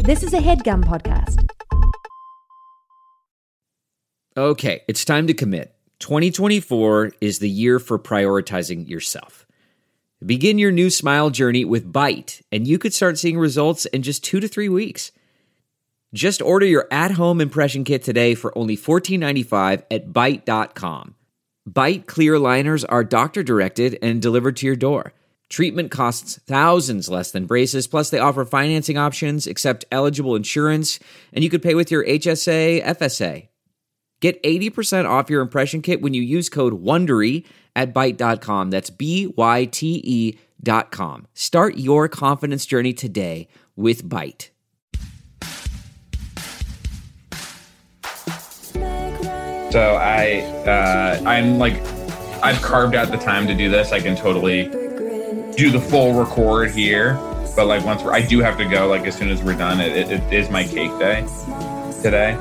This is a HeadGum podcast. Okay, it's time to commit. 2024 is the year for prioritizing yourself. Begin your new smile journey with Byte, and you could start seeing results in just 2 to 3 weeks. Just order your at-home impression kit today for only $14.95 at Byte.com. Byte clear liners are doctor-directed and delivered to your door. Treatment costs thousands less than braces, plus they offer financing options, accept eligible insurance, and you could pay with your HSA, FSA. Get 80% off your impression kit when you use code WONDERY at Byte.com. That's BYTE.com. Start your confidence journey today with Byte. So I've carved out the time to do this. I can totally do the full record here, but like I do have to go. Like as soon as we're done, it is my cake day today.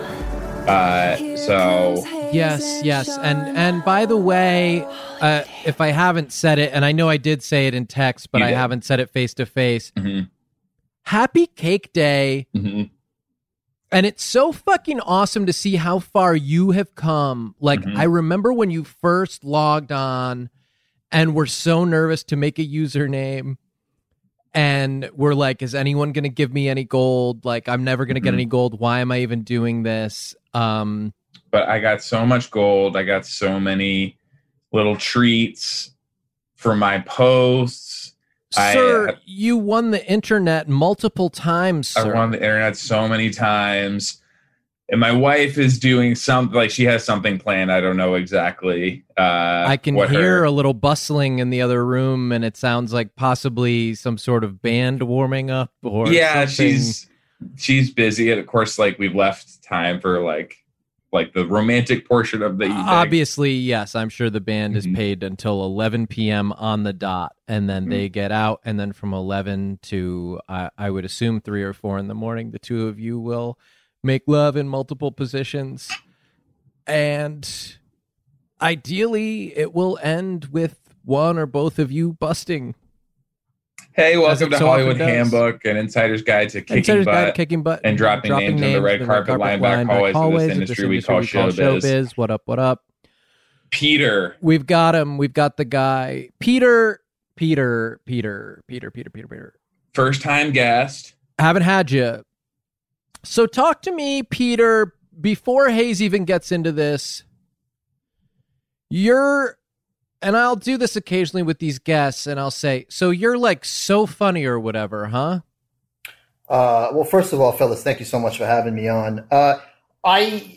So yes, and by the way, if I haven't said it, and I know I did say it in text, but I haven't said it face to face. Happy Cake Day. Mm-hmm. And it's so fucking awesome to see how far you have come. Like, I remember when you first logged on and were so nervous to make a username. And we're like, is anyone going to give me any gold? Like, I'm never going to get any gold. Why am I even doing this? But I got so much gold. I got so many little treats for my posts. Sir, you won the internet multiple times, sir. I won the internet so many times. And my wife is doing something, like she has something planned. I don't know exactly. I can hear a little bustling in the other room, and it sounds like possibly some sort of band warming up or something. she's busy. And of course, like we've left time for like the romantic portion of the evening. Obviously, yes. I'm sure the band is paid until 11 p.m. on the dot, and then they get out, and then from 11 to, I would assume 3 or 4 in the morning, the two of you will make love in multiple positions. And ideally, it will end with one or both of you busting. Hey, welcome to Hollywood Handbook, an insider's guide to kicking butt and dropping names on the red carpet line back hallways of this industry we call showbiz. What up, what up? Peter. We've got him. We've got the guy. Peter. First time guest. Haven't had you. So talk to me, Peter, before Hayes even gets into this. And I'll do this occasionally with these guests, and I'll say, so you're like so funny or whatever, huh? Well, first of all, fellas, thank you so much for having me on. I've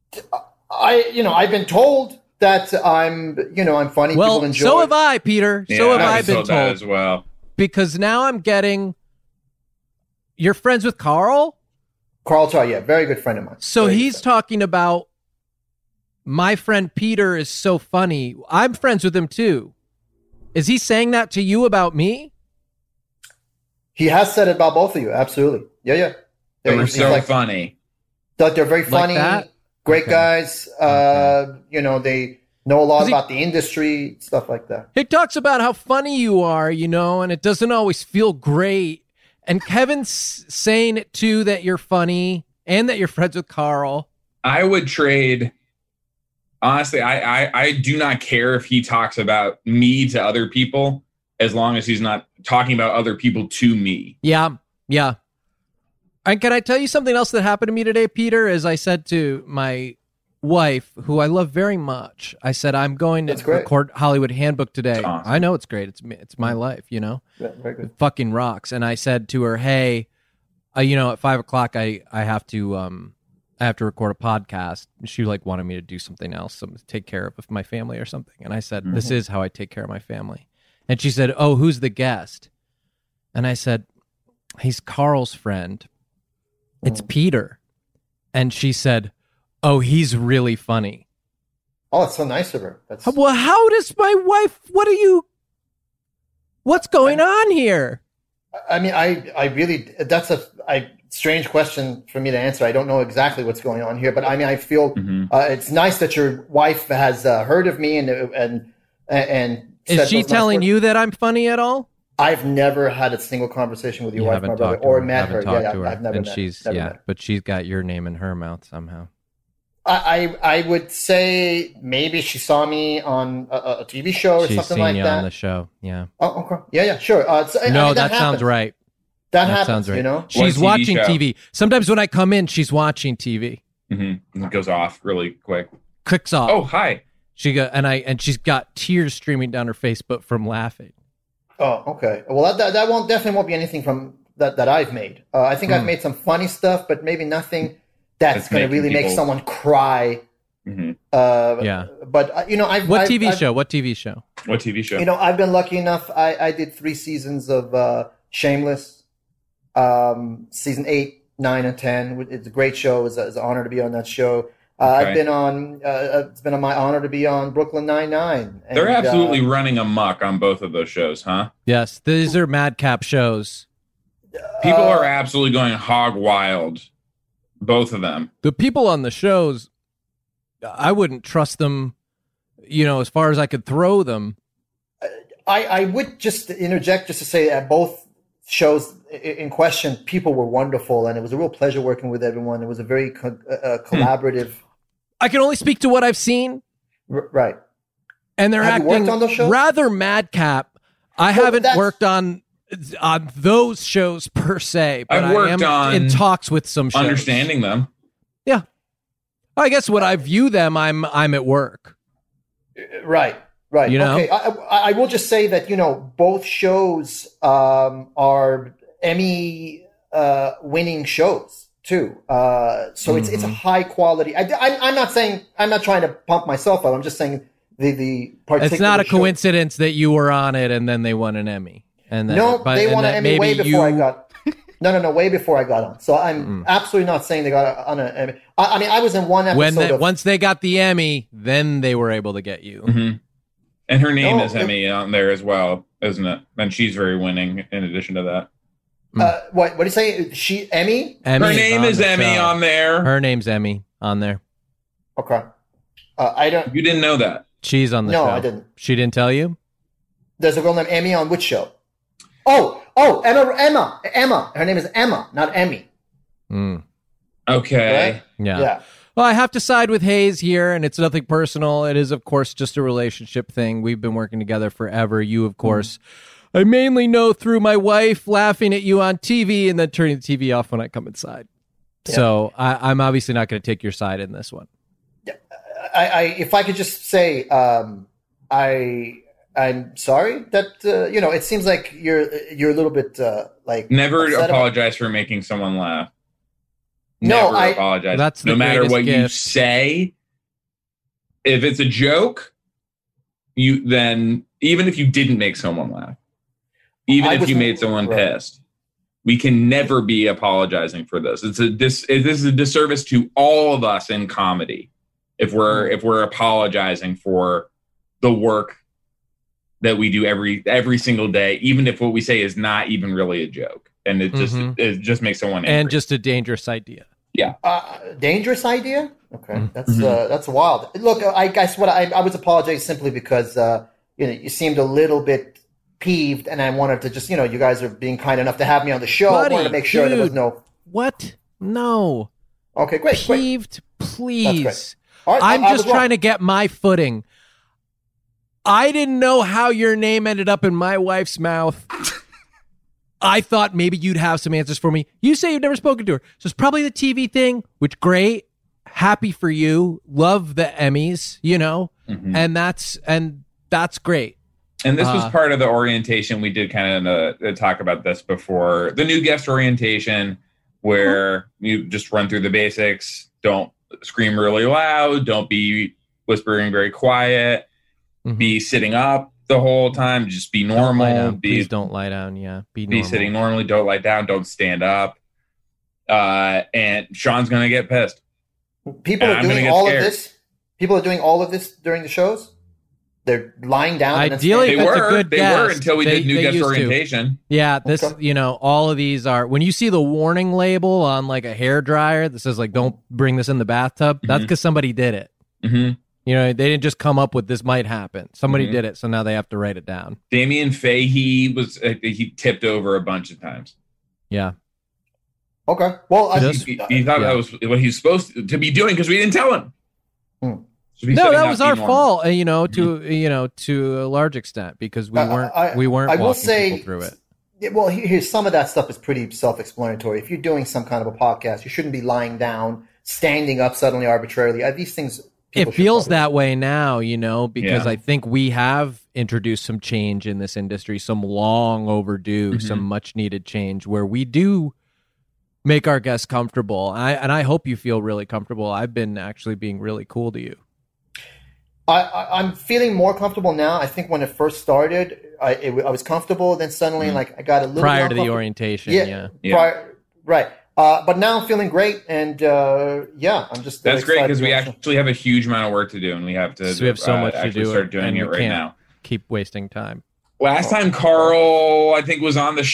been told that I'm funny. Well, people enjoy. So have I, Peter. Yeah, so have I been told that as well. Because now I'm getting. You're friends with Carl? Carl Tar, yeah, very good friend of mine. So he's talking about. My friend Peter is so funny. I'm friends with him too. Is he saying that to you about me? He has said it about both of you. Absolutely. Yeah. They're so funny. They're very funny. Like great guys. They know a lot about the industry, stuff like that. He talks about how funny you are, and it doesn't always feel great. And Kevin's saying it too, that you're funny and that you're friends with Carl. I would trade. Honestly, I do not care if he talks about me to other people as long as he's not talking about other people to me. Yeah. And can I tell you something else that happened to me today, Peter? As I said to my wife, who I love very much, I said, I'm going to record Hollywood Handbook today. Awesome. I know it's great. It's my life, Yeah, very good. It fucking rocks. And I said to her, hey, at 5 o'clock, I have to record a podcast. She wanted me to do something else, take care of my family or something. And I said, this is how I take care of my family. And she said, oh, who's the guest? And I said, he's Carl's friend. It's Peter. And she said, oh, he's really funny. Oh, it's so nice of her. Well, how does my wife, what's going on here? I mean, I really, that's a strange question for me to answer. I don't know exactly what's going on here, but I mean, I feel it's nice that your wife has heard of me and is she telling you that I'm funny at all? I've never had a single conversation with your wife, my brother, or met her. Yeah, I've never met her. But she's got your name in her mouth somehow. I would say maybe she saw me on a TV show or something like that. She's seen you on the show, yeah. Oh, okay. Yeah, sure. That sounds right. That happens, sounds right. You know? She's watching TV. Sometimes when I come in, she's watching TV. Mm-hmm. It goes off really quick. Clicks off. Oh, hi. She's got tears streaming down her face, but from laughing. Oh, okay. Well, that definitely won't be anything from that I've made. I think I've made some funny stuff, but maybe nothing that's going to really make someone cry. Mm-hmm. But What TV show? You know, I've been lucky enough. I did 3 seasons of Shameless, season 8, 9, and 10. It's a great show. It's an honor to be on that show. I've been on. It's been my honor to be on Brooklyn Nine-Nine. They're absolutely running amok on both of those shows, huh? Yes, these are madcap shows. People are absolutely going hog wild. Both of them. The people on the shows, I wouldn't trust them. As far as I could throw them. I would just interject just to say that both shows in question, people were wonderful, and it was a real pleasure working with everyone. It was a very collaborative. I can only speak to what I've seen. Right. And they're acting on those shows? Rather madcap. I haven't worked on those shows per se, but I've worked on in talks with some shows. Understanding them. Yeah. I guess when I view them, I'm at work. Right. Okay. I will just say that, both shows are Emmy winning shows too. So it's a high quality. I'm not trying to pump myself up. I'm just saying the particular. It's not a coincidence that you were on it and then they won an Emmy. And then, they won an Emmy way before I got. No, way before I got on. So I'm absolutely not saying they got on an Emmy. I mean, I was in one episode. Once they got the Emmy, then they were able to get you. Mm-hmm. And her name is Emmy on there as well, isn't it? And she's very winning in addition to that. What do you say? She Emmy? Her name is Emmy on there. Her name's Emmy on there. Okay. I don't. You didn't know that? She's on the show. No, I didn't. She didn't tell you? There's a girl named Emmy on which show? Oh, Emma. Her name is Emma, not Emmy. Okay. Right? Yeah. Well, I have to side with Hayes here, and it's nothing personal. It is, of course, just a relationship thing. We've been working together forever. You, of course, I mainly know through my wife laughing at you on TV and then turning the TV off when I come inside. Yeah. So I'm obviously not going to take your side in this one. If I could just say, I'm sorry that it seems like you're a little bit like never apologize for making someone laugh. No, never apologize. That's the no matter what gift. You say. If it's a joke, then even if you didn't make someone laugh, even if you made someone pissed, we can never be apologizing for this. This is a disservice to all of us in comedy if we're apologizing for the work that we do every single day, even if what we say is not even really a joke, and it just makes someone angry. And just a dangerous idea. Yeah, dangerous idea. Okay, that's wild. Look, I guess I was apologizing simply because you seemed a little bit peeved, and I wanted to just you guys are being kind enough to have me on the show. Buddy, I wanted to make sure there was no what? No. Okay, great. Peeved, please. All right, I'm just trying to get my footing. I didn't know how your name ended up in my wife's mouth. I thought maybe you'd have some answers for me. You say you've never spoken to her. So it's probably the TV thing, which great. Happy for you. Love the Emmys, and that's great. And this was part of the orientation. We did kind of talk about this before. The new guest orientation where you just run through the basics. Don't scream really loud. Don't be whispering very quiet. Be sitting up the whole time. Just be normal. Please don't lie down. Yeah. Be sitting normally. Don't lie down. Don't stand up. And Sean's going to get pissed. People are doing all of this. People are doing all of this during the shows. They're lying down. Ideally, they were until we did new guest orientation. Yeah, this, all of these are, when you see the warning label on like a hair dryer that says like, don't bring this in the bathtub, that's because somebody did it. You know, they didn't just come up with this might happen. Somebody did it, so now they have to write it down. Damien Fahey he tipped over a bunch of times. Yeah. Okay. Well, he thought that was what he's supposed to be doing because we didn't tell him. No, that was our fault. To a large extent because we weren't. I will say through it. Well, here's some of that stuff is pretty self-explanatory. If you're doing some kind of a podcast, you shouldn't be lying down, standing up suddenly arbitrarily. These things. It feels that way now, because I think we have introduced some change in this industry, some long overdue, some much needed change where we do make our guests comfortable. And I hope you feel really comfortable. I've been actually being really cool to you. I'm feeling more comfortable now. I think when it first started, I was comfortable. Then suddenly, I got a little prior to the orientation. Yeah. Right. But now I'm feeling great, and I'm just. That's great because we actually have a huge amount of work to do, and we have to. So we have so much to do. Start doing it right now. Keep wasting time. Last time Carl, I think, was on the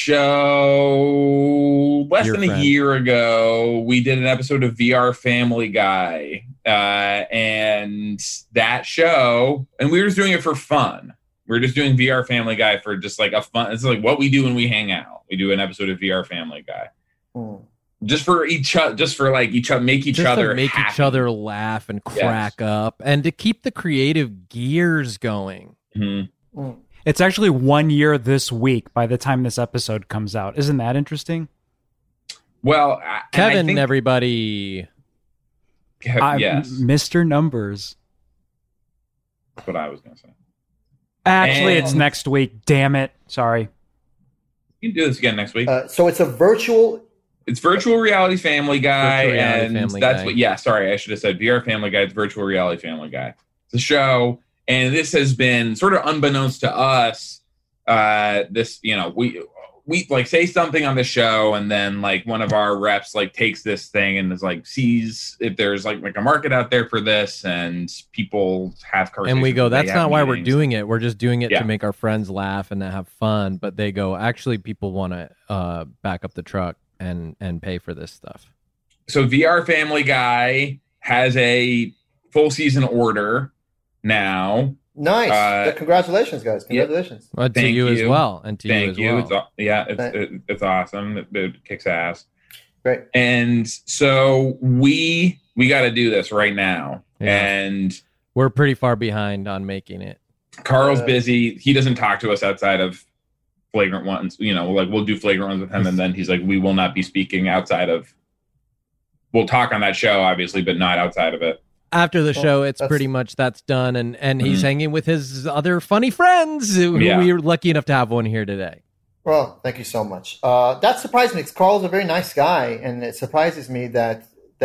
show less than a year ago. We did an episode of VR Family Guy, and that show, and we were just doing it for fun. We were just doing VR Family Guy for just like a fun. It's like what we do when we hang out. We do an episode of VR Family Guy. Just for each other, make each other laugh and crack up, and to keep the creative gears going. It's actually 1 year this week by the time this episode comes out. Isn't that interesting? Well, Kevin, everybody. Yes. Mr. Numbers. That's what I was going to say. Actually, it's next week. Damn it. Sorry. You can do this again next week. So it's a virtual... It's Virtual Reality Family Guy. Sorry, I should have said VR Family Guy. It's Virtual Reality Family Guy. It's a show. And this has been sort of unbeknownst to us. We like say something on the show, and then like one of our reps like takes this thing and is like sees if there's like a market out there for this, and people have conversations. And we go, that's not why we're doing it. We're just doing it to make our friends laugh and to have fun. But they go, actually, people want to back up the truck and pay for this stuff. So VR Family Guy has a full season order now. Nice. Congratulations, guys. Congratulations. Well, to you as well. And to you as well. It's awesome. It kicks ass. Great. And so we got to do this right now. Yeah. And we're pretty far behind on making it. Carl's busy. He doesn't talk to us outside of Flagrant Ones. We'll do Flagrant Ones with him. And then he's like, we will not be speaking outside of, we'll talk on that show, obviously, but not outside of it. After the show, it's pretty much that's done, and he's hanging with his other funny friends who we were lucky enough to have one here today. Well, thank you so much. That surprised me because Carl's a very nice guy, and it surprises me that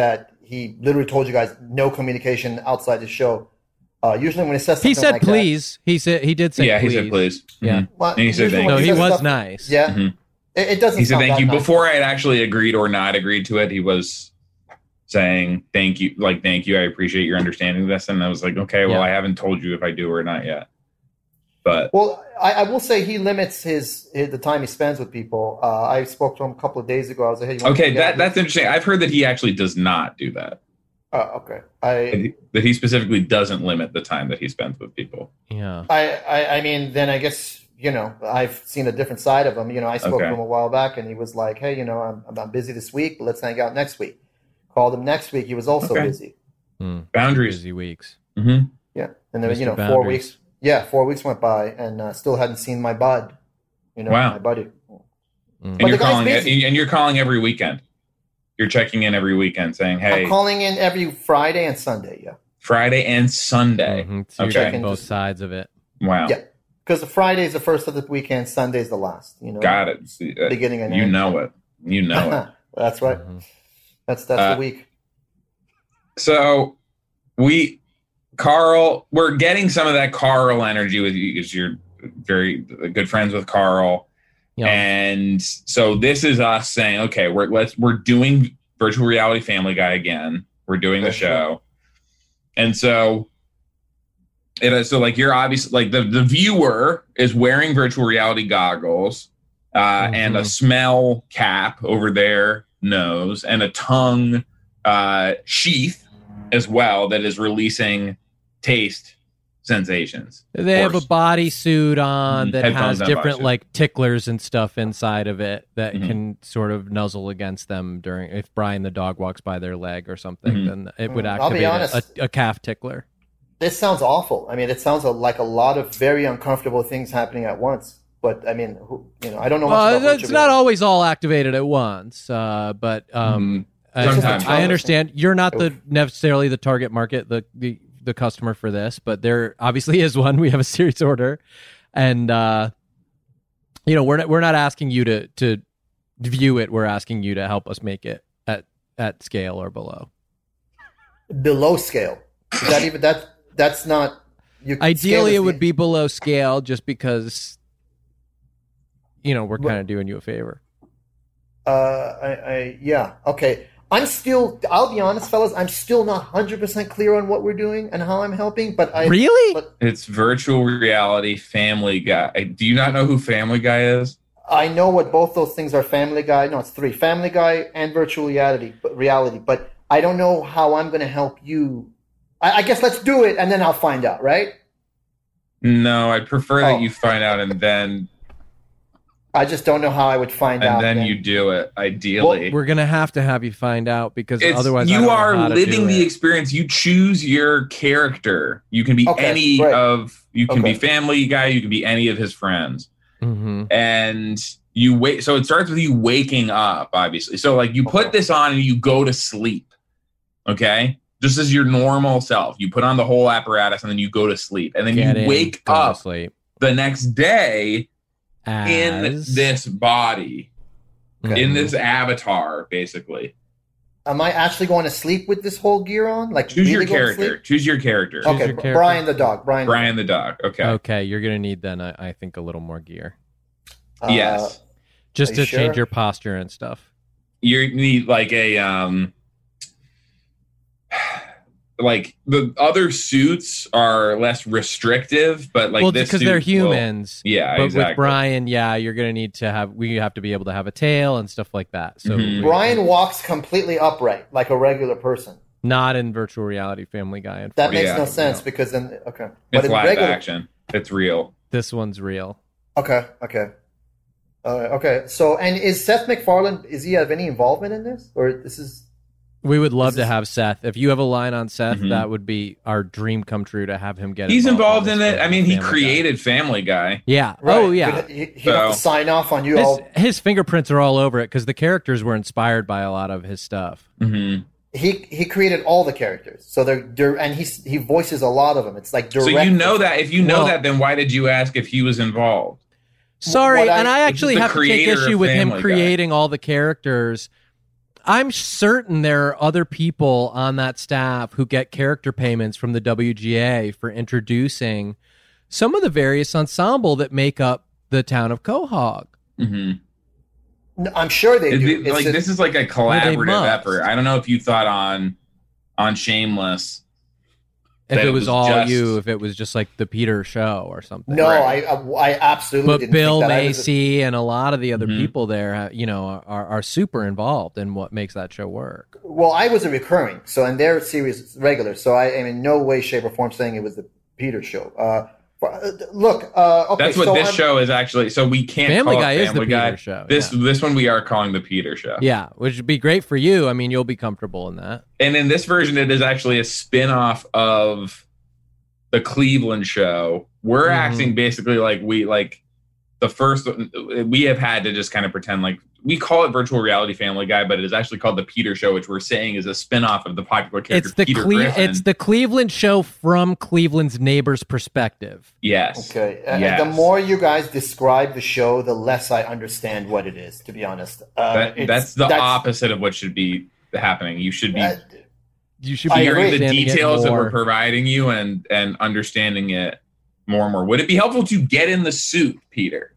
he literally told you guys no communication outside the show. Usually when he says something he said like please. He did say please. He said please. Yeah. Mm-hmm. Well, and he said thank you. No, he was nice. Yeah. Mm-hmm. It doesn't. He said thank you nice. Before I had actually agreed or not agreed to it. He was saying thank you, I appreciate your understanding this, and I was like, okay, well, I haven't told you if I do or not yet. But I will say he limits the time he spends with people. I spoke to him a couple of days ago. I was like, hey, that's interesting. I've heard that he actually does not do that. Okay. That he specifically doesn't limit the time that he spends with people. Yeah. I mean, then I guess I've seen a different side of him. I spoke to him a while back, and he was like, hey, I'm busy this week, but let's hang out next week. Called him next week. He was also busy. Boundaries. Busy weeks. Mm-hmm. Yeah. And then, 4 weeks. Yeah, 4 weeks went by, and still hadn't seen my bud. My buddy. And you're calling every weekend. You're checking in every weekend saying, hey. I'm calling in every Friday and Sunday, yeah. Friday and Sunday. Mm-hmm. So you're checking both sides of it. Wow. Yeah. Because the Friday is the first of the weekend, Sunday is the last. Got it. Beginning and end. You know it. That's right. Mm-hmm. That's the week. So we're getting some of that Carl energy with you because you're very good friends with Carl. Yeah. And so this is us saying, okay, we're doing Virtual Reality Family Guy again. We're doing the show. And so you're obviously the viewer is wearing virtual reality goggles and a smell cap over their nose and a tongue sheath as well that is releasing taste sensations. They have a bodysuit on that has different like ticklers and stuff inside of it that can sort of nuzzle against them during if Brian the dog walks by their leg or something, then it would activate a calf tickler. This sounds awful. I mean, it sounds like a lot of very uncomfortable things happening at once. But I mean, I don't know. It's not always all activated at once, but I understand you're not necessarily the target market, the customer for this, but there obviously is one. We have a series order, and we're not asking you to view it. We're asking you to help us make it at scale or below. Below scale. Is that even that's not. Ideally, it would be below scale, just because we're kind of doing you a favor. Yeah. Okay. I'll be honest, fellas, I'm still not 100% clear on what we're doing and how I'm helping, but it's virtual reality Family Guy. Do you not know who Family Guy is? I know what both those things are. Family Guy. No, it's three. Family Guy and virtual reality, but I don't know how I'm going to help you. I guess let's do it and then I'll find out, right? No, I'd prefer that you find out and then... I just don't know how I would find out. And then you do it, ideally. Well, we're going to have you find out because otherwise you are living the experience. You choose your character. You can be you can be Family Guy, you can be any of his friends. Mm-hmm. And you wait. So it starts with you waking up, obviously. So like you put this on and you go to sleep. Okay? Just as your normal self. You put on the whole apparatus and then you go to sleep. And then you wake up the next day in this body, in this avatar, basically. Am I actually going to sleep with this whole gear on? Like, choose your character. Choose your character. Okay, Brian the dog. Brian the dog. Okay. Okay, you're gonna need then, I think, a little more gear. Yes. Just to change your posture and stuff. You need like a like the other suits are less restrictive, but like this because they're humans. But exactly. With Brian, you're gonna need to we have to be able to have a tail and stuff like that. So Brian walks completely upright like a regular person. Not in virtual reality Family Guy. That makes no sense because then it's live action. It's real. This one's real. Okay. So, and is Seth MacFarlane? Is he have any involvement in this, or this is? We would love to have Seth. If you have a line on Seth, that would be our dream come true to have him get. He's involved in it. I mean, he created Family Guy. Yeah. Right. Oh, yeah. He has to sign off on you. His fingerprints are all over it because the characters were inspired by a lot of his stuff. Mm-hmm. He created all the characters, so they're and he voices a lot of them. It's like direct. So you know that if you know that, then why did you ask if he was involved? Sorry, I actually have to take issue with him creating all the characters. I'm certain there are other people on that staff who get character payments from the WGA for introducing some of the various ensemble that make up the town of Quahog. Mm-hmm. I'm sure they do. This is like a collaborative effort. I don't know if you thought on Shameless. If it was all you, if it was just like the Peter show or something. No, right. I absolutely but didn't Bill think that. Macy and a lot of the other people there, are super involved in what makes that show work. Well, I was a recurring, so and their series regular, so I am in no way, shape, or form saying it was the Peter show. Look, okay. That's what this show is actually. So we can't Family call Guy it is the Family Guy. Peter show. This one we are calling the Peter show. Yeah, which would be great for you. I mean, you'll be comfortable in that. And in this version, it is actually a spin-off of the Cleveland show. We're acting basically like the first. We have had to just kind of pretend like we call it virtual reality Family Guy, but it is actually called the Peter show, which we're saying is a spin-off of the popular character Peter Griffin. It's the Cleveland show from Cleveland's neighbor's perspective. Yes. Okay. Yes. The more you guys describe the show, the less I understand what it is, to be honest. That's the opposite of what should be happening. You should be hearing the details that we're providing you and understanding it more and more. Would it be helpful to get in the suit, Peter?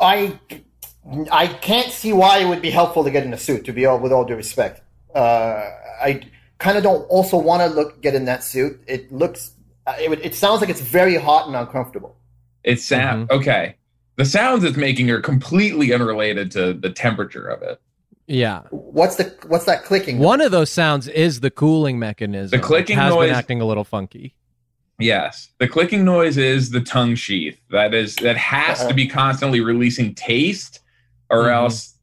I can't see why it would be helpful to get in a suit, with all due respect. I kind of don't also want to get in that suit. It sounds like it's very hot and uncomfortable. It sounds okay. The sounds it's making are completely unrelated to the temperature of it. Yeah. What's that clicking? One of those sounds is the cooling mechanism. The clicking has noise been acting a little funky. Yes, the clicking noise is the tongue sheath. That has to be constantly releasing taste, or else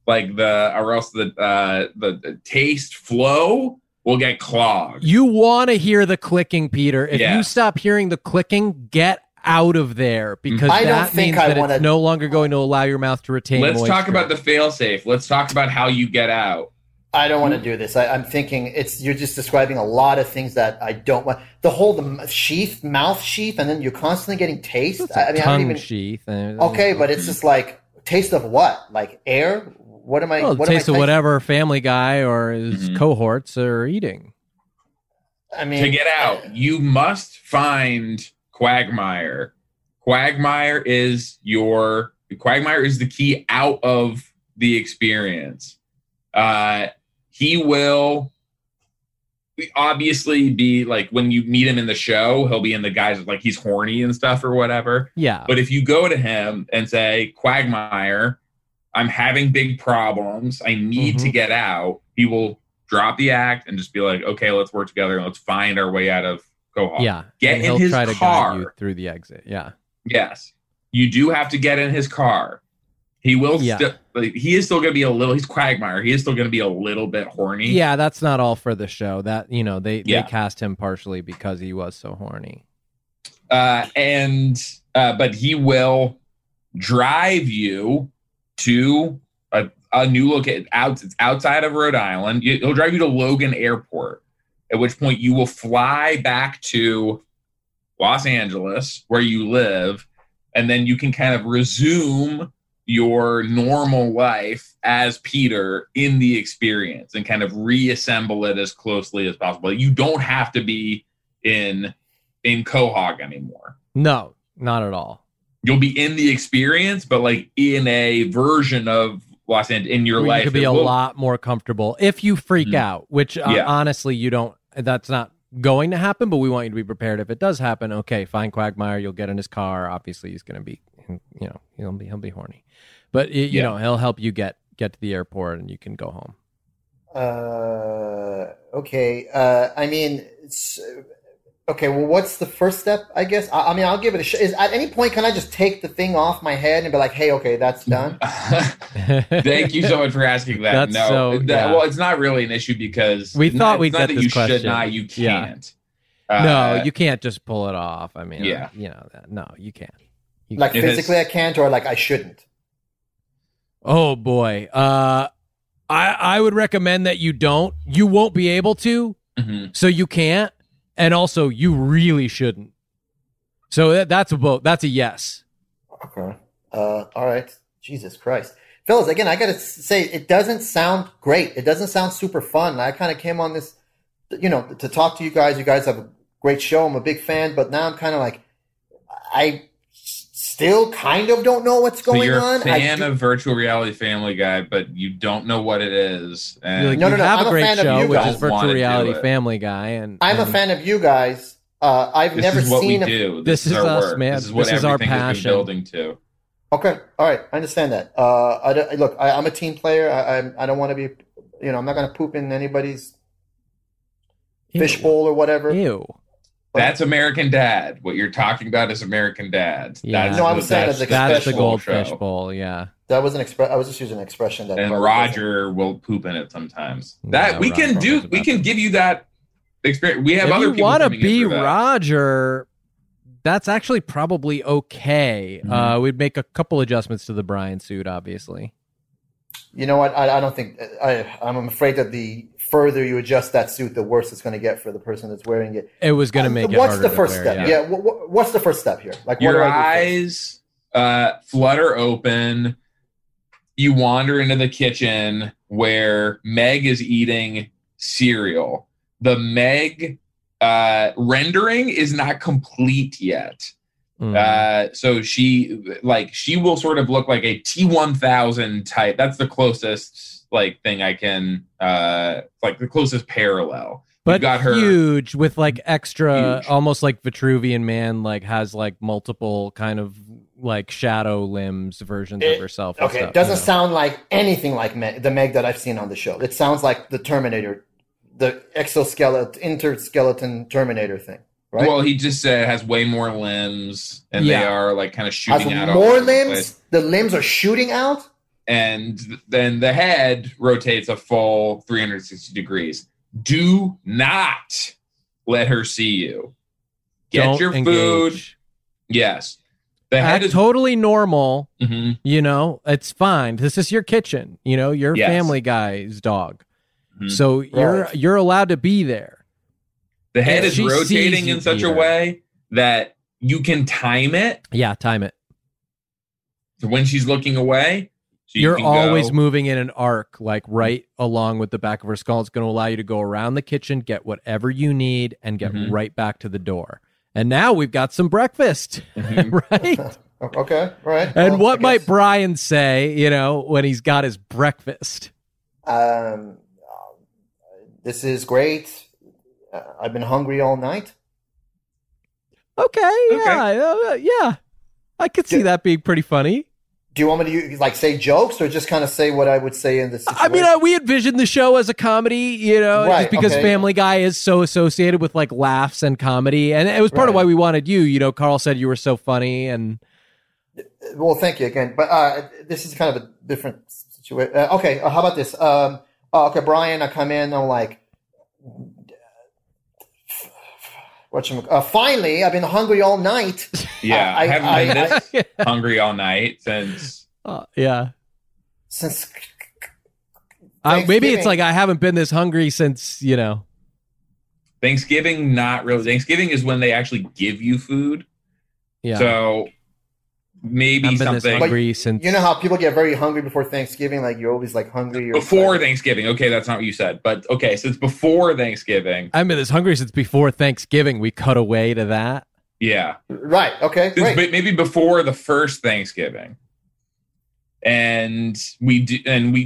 the taste flow will get clogged. You want to hear the clicking, Peter. If you stop hearing the clicking, get out of there, because that means that it's no longer going to allow your mouth to retain moisture. Let's talk about the fail-safe. Let's talk about how you get out. I don't want to do this. I'm thinking you're just describing a lot of things that I don't want. The mouth sheath, and then you're constantly getting taste. Tongue sheath. Okay, but it's just like taste of what? Like air? What am I? Well, taste of whatever Family Guy or his cohorts are eating. I mean, to get out, you must find Quagmire. Quagmire is the key out of the experience. He will obviously be like, when you meet him in the show, he'll be in the guise of like he's horny and stuff or whatever. Yeah. But if you go to him and say, Quagmire, I'm having big problems, I need to get out, he will drop the act and just be like, okay, let's work together and let's find our way out of Quahog. Yeah. Get in his car. To guide you through the exit. Yeah. Yes. You do have to get in his car. He will he is still going to be he's Quagmire. He is still going to be a little bit horny. Yeah, that's not all for the show. That, they cast him partially because he was so horny. But he will drive you to a new location. It's outside of Rhode Island. He'll drive you to Logan Airport, at which point you will fly back to Los Angeles, where you live, and then you can kind of resume your normal life as Peter in the experience and kind of reassemble it as closely as possible. You don't have to be in Quahog anymore. No, not at all. You'll be in the experience, but like in a version of Los Angeles in your life. You could be a lot more comfortable if you freak out, which honestly you don't. That's not going to happen, but we want you to be prepared if it does happen. Okay, find Quagmire. You'll get in his car. Obviously, he's going to be, he'll be horny. But you know, he'll help you get to the airport and you can go home. Okay. I mean, okay. Well, what's the first step? I guess. I mean, I'll give it a shot. At any point, can I just take the thing off my head and be like, "Hey, okay, that's done." Thank you so much for asking that. Well, it's not really an issue because we thought we'd get that this you question. should not. You can't. No, you can't just pull it off. I mean, no, you can't. Like physically, I can't, or like I shouldn't. Oh boy. I would recommend that you don't. You won't be able to, so you can't, and also you really shouldn't. So that's a yes. Okay. All right. Jesus Christ. Fellas, again, I got to say, it doesn't sound great. It doesn't sound super fun. I kind of came on this, to talk to you guys. You guys have a great show. I'm a big fan, but now I'm kind of like, I still kind of don't know what's going on. So you're a fan of Virtual Reality Family Guy, but you don't know what it is. And no. Have a great show, which is Virtual Reality Family Guy, and I'm a fan of you guys. I've never seen. This is us, man. This is our passion. Building to. Okay, all right, I understand that. I'm a team player. I don't want to be, I'm not going to poop in anybody's fishbowl or whatever. Ew. That's American Dad. What you're talking about is American Dad. Yeah. I'm saying that's the Goldfish Bowl. Yeah, that was I was just using an expression that. And Roger will poop in it sometimes. We can give you that experience. We have other people. If you want to be Roger, that's actually probably okay. We'd make a couple adjustments to the Brian suit, obviously. You know what? I don't think I'm afraid that the further you adjust that suit, the worse it's going to get for the person that's wearing it. It was going to make it what's harder the first to wear, step? Yeah. What's the first step here? Like your eyes flutter open. You wander into the kitchen where Meg is eating cereal. The Meg rendering is not complete yet. So she will sort of look like a T-1000 type. That's the closest thing I can the closest parallel. But you've got her huge with extra, almost like Vitruvian Man, has multiple kind of shadow limbs versions of herself. Okay, it doesn't sound like anything like the Meg that I've seen on the show. It sounds like the Terminator, the interskeleton Terminator thing. right? Well, he just has way more limbs, and they are like kind of shooting out. Has more limbs? The limbs are shooting out? And then the head rotates a full 360 degrees. Do not let her see you. Get your food. Yes. The head is totally normal. Mm-hmm. You know, it's fine. This is your kitchen. You know, your Family Guy's dog. Mm-hmm. So you're allowed to be there. The head is rotating in such a way that you can time it. Yeah, time it. So when she's looking away, you're always moving in an arc, like right along with the back of her skull. It's going to allow you to go around the kitchen, get whatever you need, and get right back to the door. And now we've got some breakfast, right? Okay, right. And what might Brian say, you know, when he's got his breakfast? This is great. I've been hungry all night. Okay. Yeah. I could see that being pretty funny. Do you want me to like say jokes or just kind of say what I would say in this situation? I mean, we envisioned the show as a comedy, you know, just because Family Guy is so associated with like laughs and comedy. And it was part of why we wanted you. You know, Carl said you were so funny. And well, thank you again. But this is kind of a different situation. Okay, how about this? Okay, Brian, I come in, I'm like, finally, I've been hungry all night. Yeah, I haven't been this hungry all night since. Since maybe it's like I haven't been this hungry since, you know. Thanksgiving, not really. Thanksgiving is when they actually give you food. Yeah. So maybe something. Hungry since... You know how people get very hungry before Thanksgiving? Like you're always like hungry. Before Thanksgiving. Okay, that's not what you said. But okay, since before Thanksgiving. I've been this hungry since before Thanksgiving. We cut away to that. Yeah. Right. Okay. Great. Maybe before the first Thanksgiving. And we do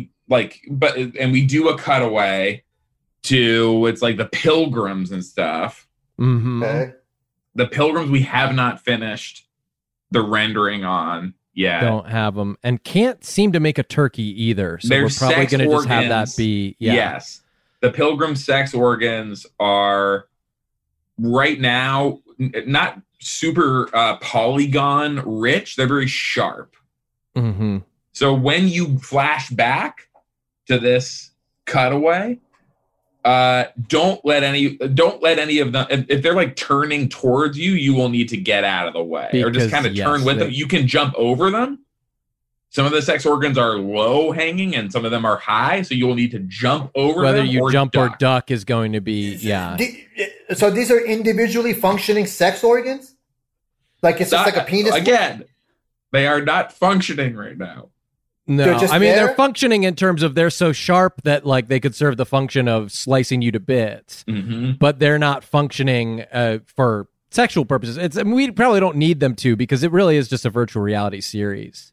a cutaway to it's like the Pilgrims and stuff. Mm-hmm. Okay. The Pilgrims we have not finished the rendering on yet. Don't have them and can't seem to make a turkey either. So we're probably going to just have that be. Yeah. Yes. The Pilgrim sex organs are right now not super polygon rich. They're very sharp. Mm-hmm. So when you flash back to this cutaway, don't let any of them, if they're like turning towards you, you will need to get out of the way or just kind of turn with them. You can jump over them. Some of the sex organs are low hanging and some of them are high. So you will need to jump over whether them. Whether you or jump duck. or duck is going to be, So these are individually functioning sex organs? Like it's just like a penis? Again, they are not functioning right now. No, I mean, they're functioning in terms of they're so sharp that like they could serve the function of slicing you to bits, but they're not functioning for sexual purposes. We probably don't need them to because it really is just a virtual reality series.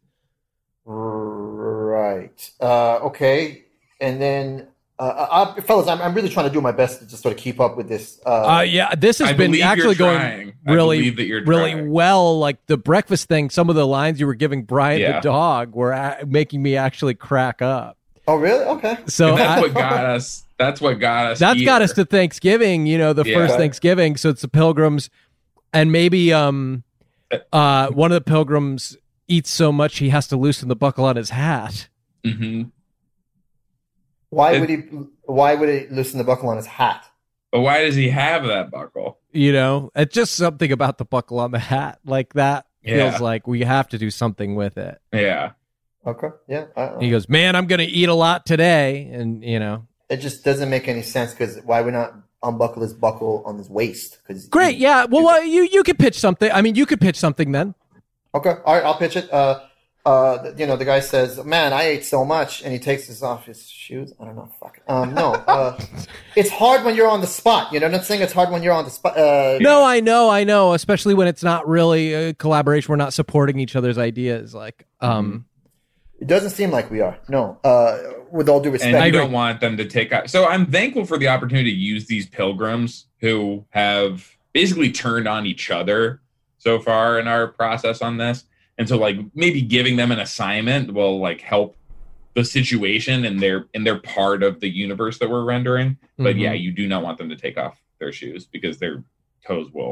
Right. Okay. And then, fellas, I'm really trying to do my best to just sort of keep up with this. This has been actually going really well. Like the breakfast thing, some of the lines you were giving Brian the dog were making me actually crack up. Oh, really? Okay. So and that's what got us. That's what got us. That's got us to Thanksgiving. You know, the first Thanksgiving. So it's the Pilgrims, and maybe one of the Pilgrims eats so much he has to loosen the buckle on his hat. Mm-hmm. Why would he loosen the buckle on his hat? But why does he have that buckle? You know, it's just something about the buckle on the hat. Like that feels like we have to do something with it. Yeah. Okay. Yeah. He goes, man, I'm going to eat a lot today. And, you know. It just doesn't make any sense because why would not unbuckle his buckle on his waist? Great. Yeah. Well, you could pitch something. I mean, you could pitch something then. Okay. All right. I'll pitch it. The guy says, man, I ate so much. And he takes off his shoes. I don't know. Fuck. No. It's hard when you're on the spot. You know what I'm saying? It's hard when you're on the spot. No, I know. Especially when it's not really a collaboration. We're not supporting each other's ideas. Like, it doesn't seem like we are. No. With all due respect. And you don't want them to take out. So I'm thankful for the opportunity to use these Pilgrims who have basically turned on each other so far in our process on this. And so like maybe giving them an assignment will like help the situation and they're part of the universe that we're rendering. But yeah, you do not want them to take off their shoes because their toes will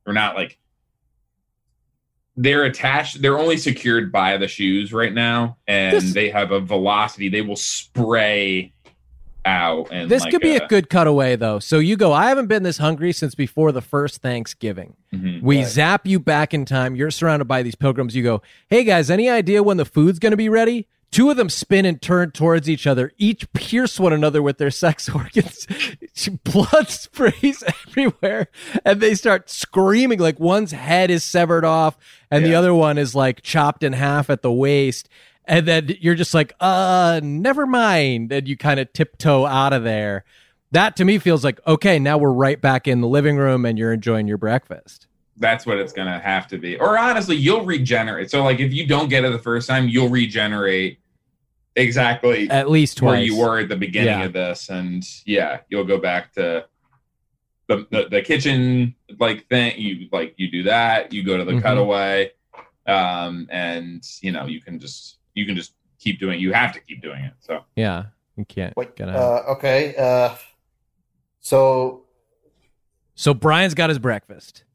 They're not like they're attached. They're only secured by the shoes right now, and they have a velocity. They will spray out. And this could be a good cutaway, though. So you go, I haven't been this hungry since before the first Thanksgiving. We zap you back in time. You're surrounded by these pilgrims. You go, hey, guys, any idea when the food's going to be ready? Two of them spin and turn towards each other, each pierce one another with their sex organs. Blood sprays everywhere, and they start screaming like one's head is severed off, and the other one is like chopped in half at the waist. And then you're just like, never mind. And you kind of tiptoe out of there. That to me feels like, okay, now we're right back in the living room and you're enjoying your breakfast. That's what it's going to have to be. Or honestly, you'll regenerate. So like if you don't get it the first time, you'll regenerate exactly at least twice where you were at the beginning of this. And you'll go back to the kitchen like thing. You do that, you go to the cutaway. And you can just keep doing it. You have to keep doing it. So yeah, you can't. Okay. So Brian's got his breakfast.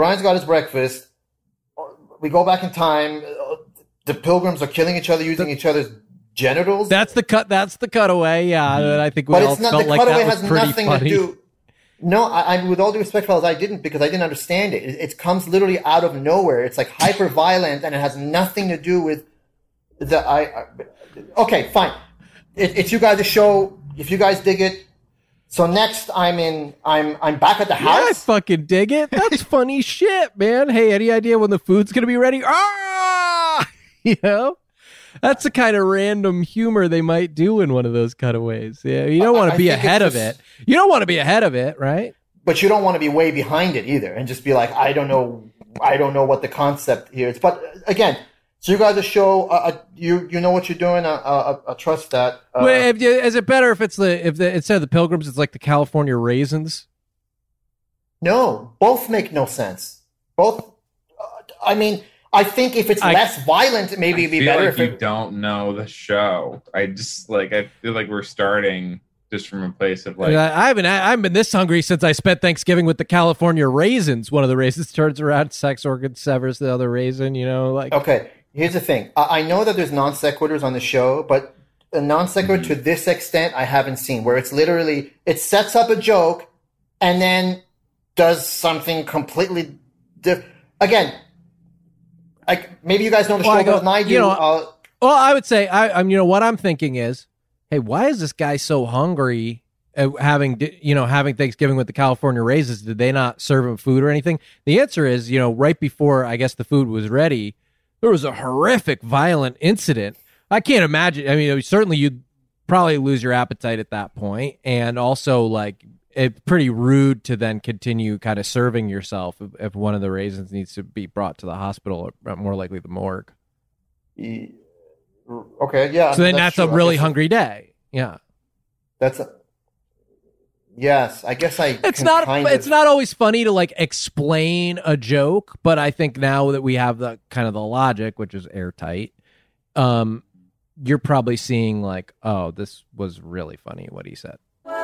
We go back in time. The pilgrims are killing each other using each other's genitals. That's the cutaway. Yeah, I think we all felt like that was pretty funny. To do. No, I with all due respect, fellas, I didn't because I didn't understand it. It comes literally out of nowhere. It's like hyper violent, and it has nothing to do with okay, fine. It's you guys' show. If you guys dig it. So next, I'm back at the house. Yeah, I fucking dig it. That's funny shit, man. Hey, any idea when the food's gonna be ready? That's the kind of random humor they might do in one of those cutaways. Yeah, you don't want to be ahead of it. You don't want to be ahead of it, right? But you don't want to be way behind it either, and just be like, I don't know what the concept here is. But again, so you guys show, you know what you're doing. I trust that. Is it better if instead of the pilgrims, it's like the California raisins? No, both make no sense. Both. I think if it's less violent, maybe it'd be better. Like if you don't know the show, I feel like we're starting just from a place of like I haven't been this hungry since I spent Thanksgiving with the California raisins. One of the raisins turns around, sex organ severs the other raisin. Okay. Here's the thing. I know that there's non sequiturs on the show, but a non sequitur to this extent I haven't seen, where it's literally it sets up a joke and then does something completely different. Again. Maybe you guys know the show better than I do. I would say what I'm thinking is, hey, why is this guy so hungry? Having Thanksgiving with the California raisins, did they not serve him food or anything? The answer is, right before I guess the food was ready, there was a horrific, violent incident. I can't imagine. I mean, certainly you'd probably lose your appetite at that point, and also it's pretty rude to then continue kind of serving yourself if one of the raisins needs to be brought to the hospital or more likely the morgue. Okay, yeah. So then that's a really hungry day. Yeah. Yes, I guess It's not always funny to explain a joke, but I think now that we have the kind of the logic, which is airtight, you're probably seeing this was really funny what he said.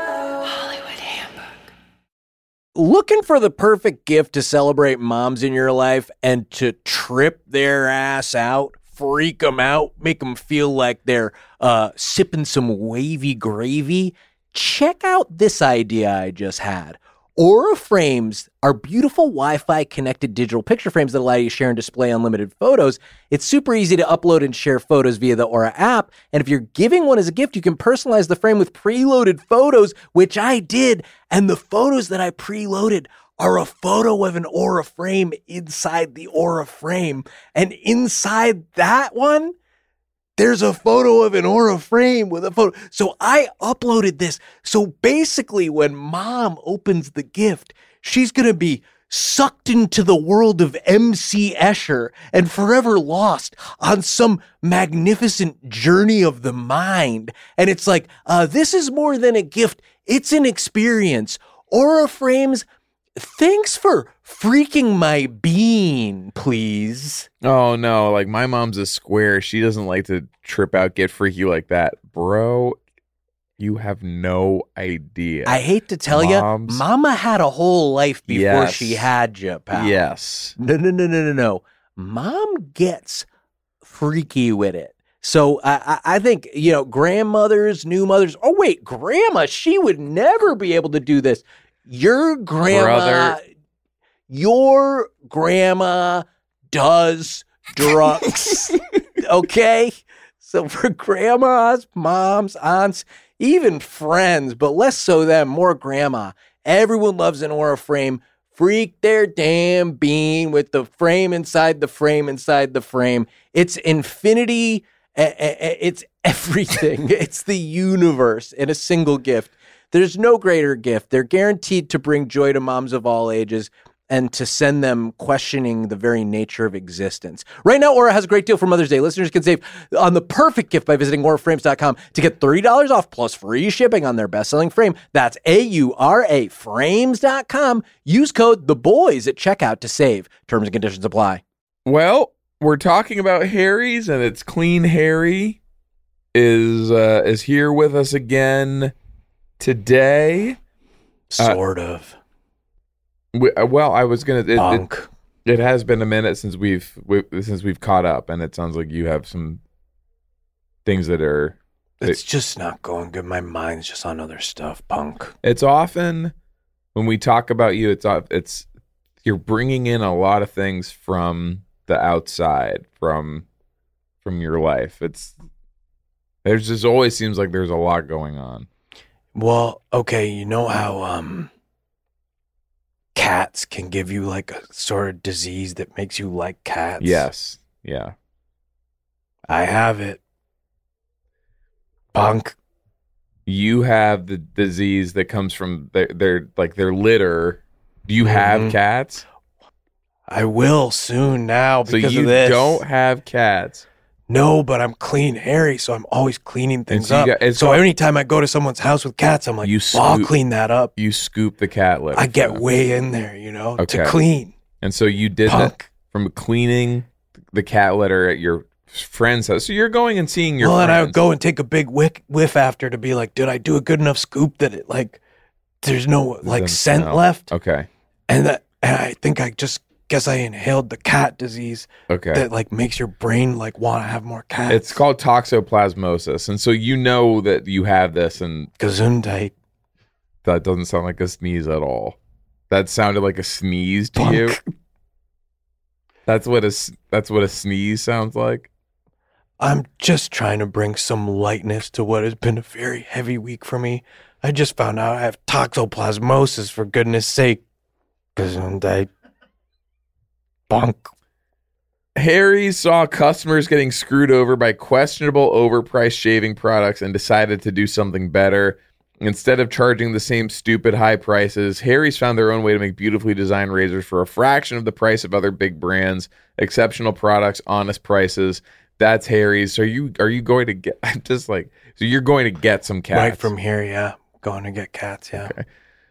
Looking for the perfect gift to celebrate moms in your life and to trip their ass out, freak them out, make them feel like they're sipping some wavy gravy? Check out this idea I just had. Aura Frames are beautiful Wi-Fi connected digital picture frames that allow you to share and display unlimited photos. It's super easy to upload and share photos via the Aura app. And if you're giving one as a gift, you can personalize the frame with preloaded photos, which I did. And the photos that I preloaded are a photo of an Aura frame inside the Aura frame. And inside that one, there's a photo of an Aura frame with a photo. So I uploaded this. So basically, when mom opens the gift, she's going to be sucked into the world of MC Escher and forever lost on some magnificent journey of the mind. And it's like, this is more than a gift. It's an experience. Aura Frames, thanks for freaking my bean, please. Oh, no. My mom's a square. She doesn't like to trip out, get freaky like that. Bro, You have no idea. I hate to tell you, Mama had a whole life before she had you, pal. Yes. No. Mom gets freaky with it. So I think, grandmothers, new mothers. Oh, wait, grandma, she would never be able to do this. Your grandma does drugs. Okay? So for grandmas, moms, aunts, even friends, but less so them, more grandma. Everyone loves an Aura frame. Freak their damn bean with the frame inside the frame inside the frame. It's infinity. It's everything. It's the universe in a single gift. There's no greater gift. They're guaranteed to bring joy to moms of all ages and to send them questioning the very nature of existence. Right now, Aura has a great deal for Mother's Day. Listeners can save on the perfect gift by visiting auraframes.com to get $30 off plus free shipping on their best-selling frame. That's AURA frames.com. Use code THEBOYS at checkout to save. Terms and conditions apply. Well, we're talking about Harry's, and it's Clean Harry is here with us again today. Sort of. Well, I was gonna. It has been a minute since we've caught up, and it sounds like you have some things that are. It's just not going good. My mind's just on other stuff, punk. It's often when we talk about you, it's you're bringing in a lot of things from the outside, from your life. There's just always seems like there's a lot going on. Well, okay, you know how cats can give you like a sort of disease that makes you like cats? Yes. Yeah. I have it. Punk. You have the disease that comes from their litter. Do you have cats? I will soon now because of this. So you don't have cats? No, but I'm Clean Harry, so I'm always cleaning things up. So anytime I go to someone's house with cats, I'm like, I'll clean that up. You scoop the cat litter. I get way in there, to clean. And so you did that from cleaning the cat litter at your friend's house. So you're going and seeing your friends. And I would go and take a big whiff after to be like, did I do a good enough scoop that it there's no scent left? Okay. And I think I just guess I inhaled the cat disease that makes your brain want to have more cats. It's called toxoplasmosis. And so you know that you have this, and Gesundheit. That doesn't sound like a sneeze at all. That sounded like a sneeze to you. That's what a sneeze sounds like. I'm just trying to bring some lightness to what has been a very heavy week for me. I just found out I have toxoplasmosis, for goodness sake. Gesundheit. Bonk. Harry saw customers getting screwed over by questionable overpriced shaving products and decided to do something better. Instead of charging the same stupid high prices, Harry's found their own way to make beautifully designed razors for a fraction of the price of other big brands. Exceptional products, honest prices. That's Harry's. So are you going to get? I'm just so you're going to get some cats right from here? Yeah, going to get cats. Yeah. Okay.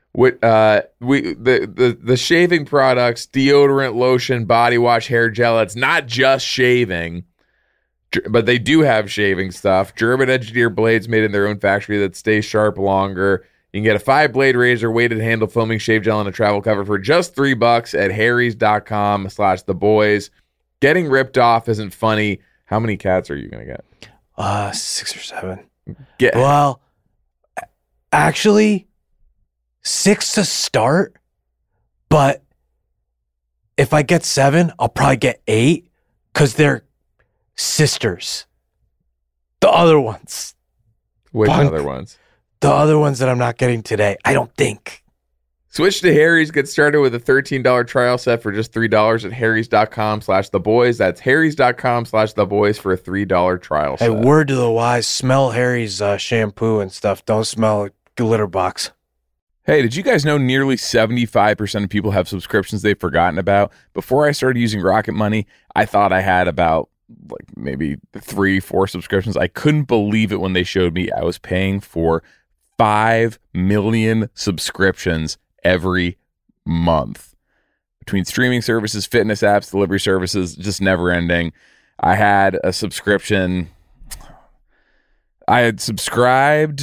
The shaving products, deodorant, lotion, body wash, hair gel. It's not just shaving, but they do have shaving stuff. German engineered blades made in their own factory that stay sharp longer. You can get a 5-blade razor, weighted handle, foaming shave gel, and a travel cover for just $3 at harrys.com/theboys. Getting ripped off isn't funny. How many cats are you going to get? 6 or 7. Well, actually, 6 to start, but if I get 7, I'll probably get 8 because they're sisters. The other ones. Which other ones? The other ones that I'm not getting today, I don't think. Switch to Harry's. Get started with a $13 trial set for just $3 at harrys.com/theboys. That's harrys.com/theboys for a $3 trial set. Hey, word to the wise, smell Harry's shampoo and stuff. Don't smell a litter box. Hey, did you guys know nearly 75% of people have subscriptions they've forgotten about? Before I started using Rocket Money, I thought I had about maybe 3-4 subscriptions. I couldn't believe it when they showed me I was paying for 5 million subscriptions every month. Between streaming services, fitness apps, delivery services, just never ending. I had a subscription. I had subscribed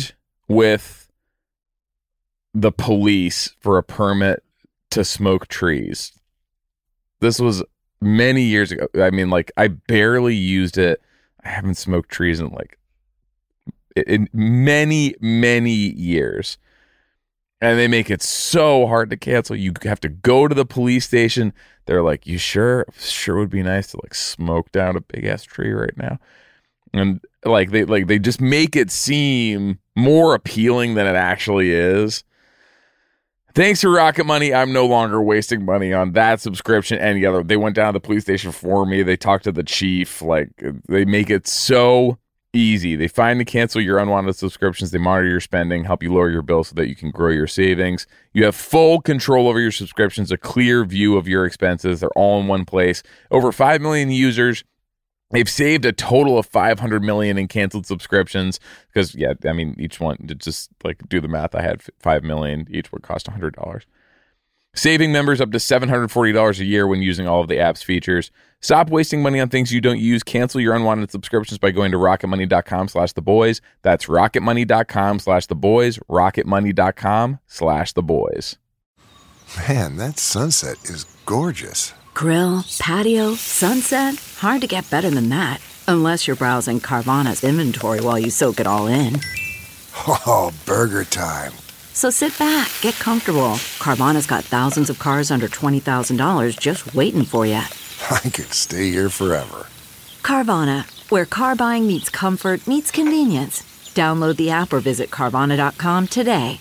with the police for a permit to smoke trees. This was many years ago. I mean, like, I barely used it. I haven't smoked trees in many, many years. And they make it so hard to cancel. You have to go to the police station. They're like, you sure? Sure would be nice to like smoke down a big ass tree right now. And they just make it seem more appealing than it actually is. Thanks to Rocket Money, I'm no longer wasting money on that subscription. And yeah, they went down to the police station for me. They talked to the chief. Like, they make it so easy. They find and cancel your unwanted subscriptions. They monitor your spending, help you lower your bill so that you can grow your savings. You have full control over your subscriptions, a clear view of your expenses. They're all in one place. Over 5 million users. They've saved a total of $500 million in canceled subscriptions because, yeah, I mean, each one, just like do the math. I had 5 million. Each would cost $100. Saving members up to $740 a year when using all of the app's features. Stop wasting money on things you don't use. Cancel your unwanted subscriptions by going to rocketmoney.com/theboys. That's rocketmoney.com/theboys. rocketmoney.com/theboys. Man, that sunset is gorgeous. Grill, patio, sunset. Hard to get better than that. Unless you're browsing Carvana's inventory while you soak it all in. Oh, burger time. So sit back, get comfortable. Carvana's got thousands of cars under $20,000 just waiting for you. I could stay here forever. Carvana, where car buying meets comfort meets convenience. Download the app or visit Carvana.com today.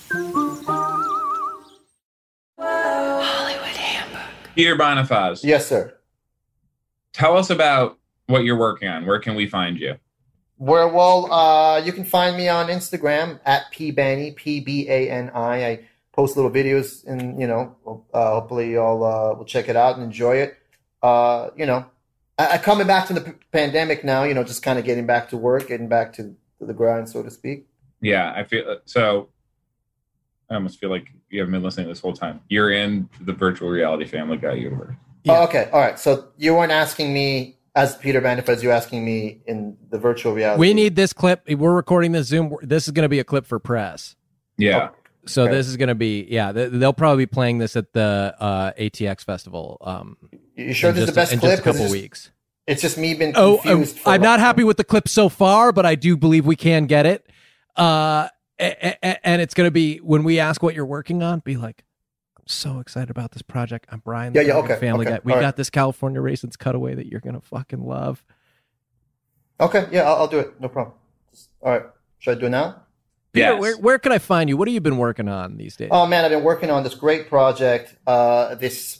Peter Boniface. Yes, sir. Tell us about what you're working on. Where can we find you? Well, you can find me on Instagram at pbani, Pbani. I post little videos, and hopefully y'all will check it out and enjoy it. I coming back from the pandemic now. Just kind of getting back to work, getting back to the grind, so to speak. Yeah, I feel so. I almost feel like you haven't been listening this whole time. You're in the virtual reality Family Guy universe. Yeah. Oh, okay. All right. So you weren't asking me as Peter Boniface, you're asking me in the virtual reality. We need this clip. We're recording this Zoom. This is going to be a clip for press. Yeah. So this is going to be, they'll probably be playing this at the ATX festival. You sure this is the best clip? In just a couple weeks. It's just me being confused. I'm not happy with the clip so far, but I do believe we can get it. And it's going to be, when we ask what you're working on, be like, I'm so excited about this project. I'm Brian, the Family Guy. We got this California Raisins cutaway that you're going to fucking love. Okay, yeah, I'll do it. No problem. All right, should I do it now? Yeah. Where can I find you? What have you been working on these days? Oh man, I've been working on this great project. This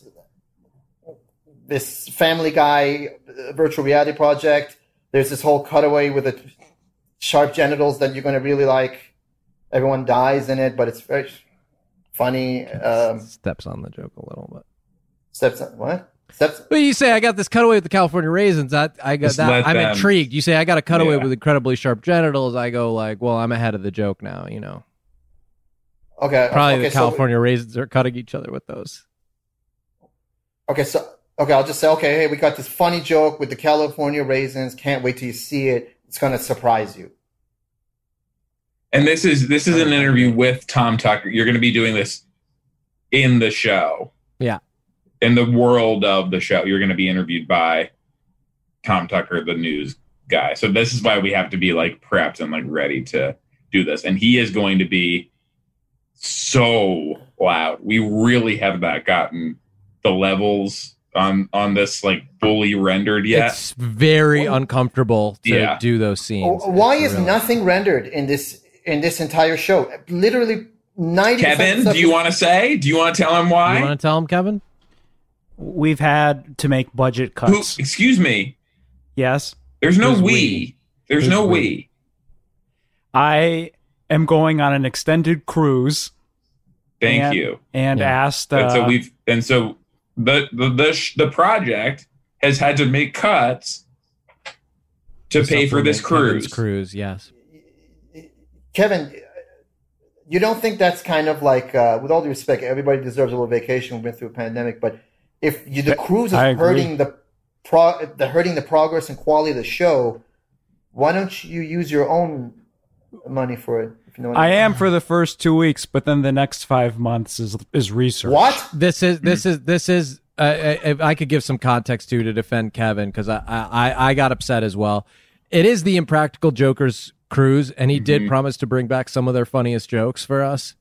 Family Guy virtual reality project. There's this whole cutaway with the sharp genitals that you're going to really like. Everyone dies in it, but it's very funny. Steps on the joke a little bit. Steps on what? Steps. But you say I got this cutaway with the California Raisins. I got just that. I'm intrigued. You say I got a cutaway with incredibly sharp genitals. I go like, well, I'm ahead of the joke now. Okay. Probably the California Raisins are cutting each other with those. Okay, I'll just say, hey, we got this funny joke with the California Raisins. Can't wait till you see it. It's going to surprise you. And this is an interview with Tom Tucker. You're going to be doing this in the show. Yeah. In the world of the show, you're going to be interviewed by Tom Tucker, the news guy. So this is why we have to be like prepped and like ready to do this. And he is going to be so loud. We really have not gotten the levels on this like fully rendered yet. It's very uncomfortable to do those scenes. Why is nothing rendered in this entire show? Literally 90%. Kevin, do you want to say? Do you want to tell him why? You want to tell him, Kevin? We've had to make budget cuts. Excuse me. Yes. There's no we. There's no we. I am going on an extended cruise. Thank you. And asked. So the project has had to make cuts to pay for this cruise. Cruise, yes. Kevin, you don't think that's kind of like, with all due respect, everybody deserves a little vacation. We've been through a pandemic, but if the cruise is hurting the progress and quality of the show, why don't you use your own money for it? you know what I am for the first 2 weeks, but then the next 5 months is research. What? This is. If I could give some context to defend Kevin, because I got upset as well. It is the Impractical Jokers cruise, and he did promise to bring back some of their funniest jokes for us.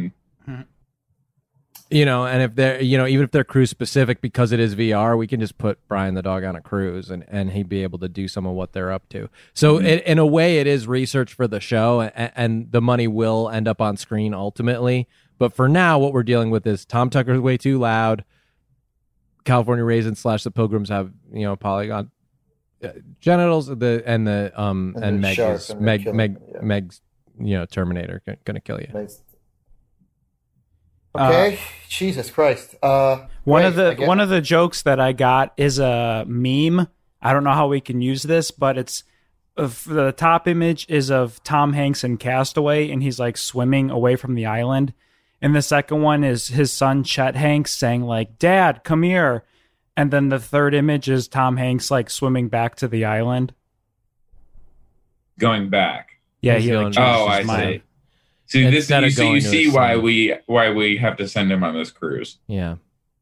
You know, and if they're, you know, even if they're cruise specific, because it is VR, we can just put Brian the dog on a cruise and he'd be able to do some of what they're up to. So in a way, it is research for the show, and the money will end up on screen ultimately. But for now, what we're dealing with is Tom Tucker's way too loud. California Raisins / the Pilgrims have, you know, polygon genitals, and Meg's, you know, Terminator gonna kill you. Okay, Jesus Christ. One of the jokes that I got is a meme. I don't know how we can use this, but it's the top image is of Tom Hanks in Castaway, and he's like swimming away from the island. And the second one is his son Chet Hanks saying like, "Dad, come here." And then the third image is Tom Hanks like swimming back to the island. Going back. Yeah, he like I see. So you see why we have to send him on this cruise. Yeah.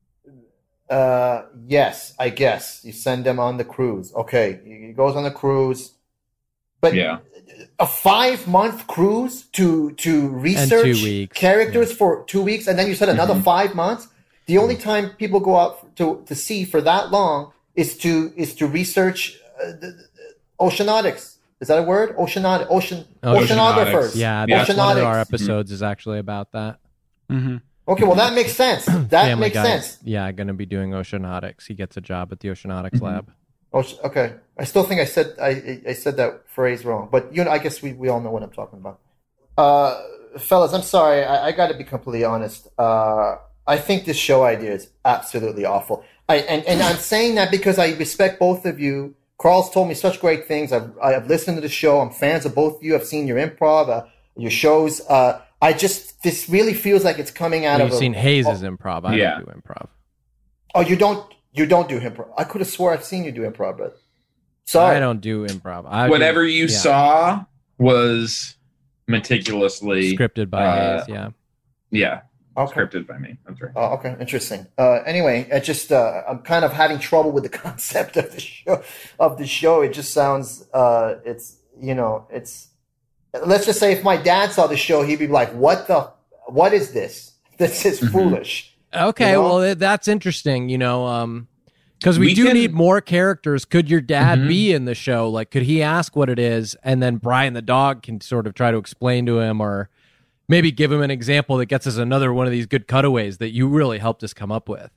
Yes, I guess you send him on the cruise. Okay, he goes on the cruise, but a 5-month cruise to research characters for 2 weeks, and then you said another 5 months. The only time people go out to sea for that long is to research oceanautics. Is that a word? Oceanographers. Yeah, that's one of our episodes is actually about that. Okay, well that makes sense. That makes sense. Yeah, going to be doing oceanautics. He gets a job at the oceanautics lab. Okay, I still think I said that phrase wrong, but you know, I guess we all know what I'm talking about. Fellas, I'm sorry. I got to be completely honest. I think this show idea is absolutely awful. And I'm saying that because I respect both of you. Carl's told me such great things. I've listened to the show. I'm fans of both of you. I've seen your improv, your shows. This really feels like it's coming out of. You've seen Hayes' improv. I don't do improv. Oh, you don't do improv. I could have swore I've seen you do improv, but sorry, I don't do improv. Whatever you saw was meticulously scripted by Hayes. Yeah. Scripted by me. That's right. Oh, okay, interesting. Anyway, I just I'm kind of having trouble with the concept of the show. It just sounds it's let's just say if my dad saw the show, he'd be like, what is this? This is foolish. Okay, well that's interesting, because we need more characters. Could your dad be in the show? Like, could he ask what it is, and then Brian the dog can sort of try to explain to him, or maybe give him an example that gets us another one of these good cutaways that you really helped us come up with.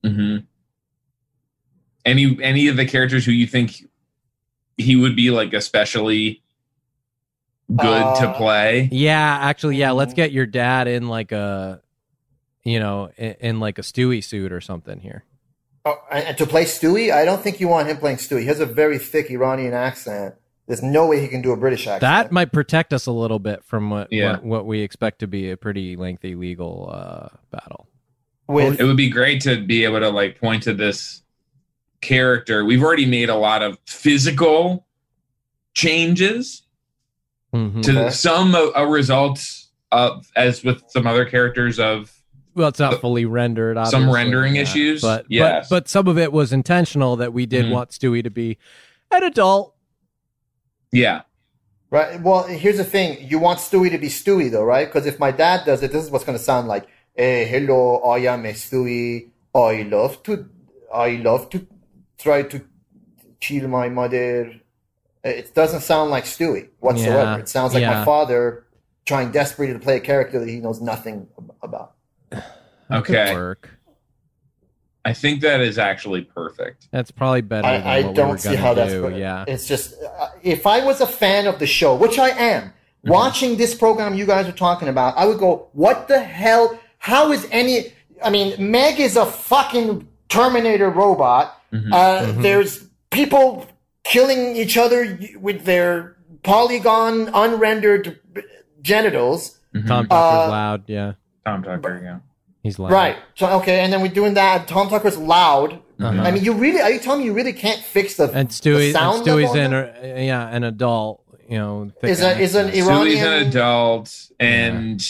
Any of the characters who you think he would be like especially good to play? Yeah, actually, yeah. Let's get your dad in like a, in like a Stewie suit or something here. Oh, and to play Stewie? I don't think you want him playing Stewie. He has a very thick Iranian accent. There's no way he can do a British accent. That might protect us a little bit from what we expect to be a pretty lengthy legal battle. It would be great to be able to like point to this character. We've already made a lot of physical changes to some results of, as with some other characters of. Well, it's not fully rendered. Obviously. Some rendering issues, but some of it was intentional that we did want Stewie to be an adult. Yeah. Right. Well, here's the thing. You want Stewie to be Stewie, though, right? Because if my dad does it, this is what's going to sound like. Hey, hello, I am Stewie. I love to try to kill my mother. It doesn't sound like Stewie whatsoever. Yeah. It sounds like my father trying desperately to play a character that he knows nothing about. Okay. I think that is actually perfect. That's probably better than I what don't we were see how that's better. Yeah. It's just, if I was a fan of the show, which I am, watching this program you guys are talking about, I would go, what the hell? How is Meg is a fucking Terminator robot. There's people killing each other with their polygon, unrendered genitals. Tom Tucker's loud, yeah. Tom Tucker, yeah. He's loud. Right. So, okay, and then we're doing that. Tom Tucker's loud. Are you telling me you really can't fix the sound? And Stewie's an adult, is an Iranian. Stewie's an adult, and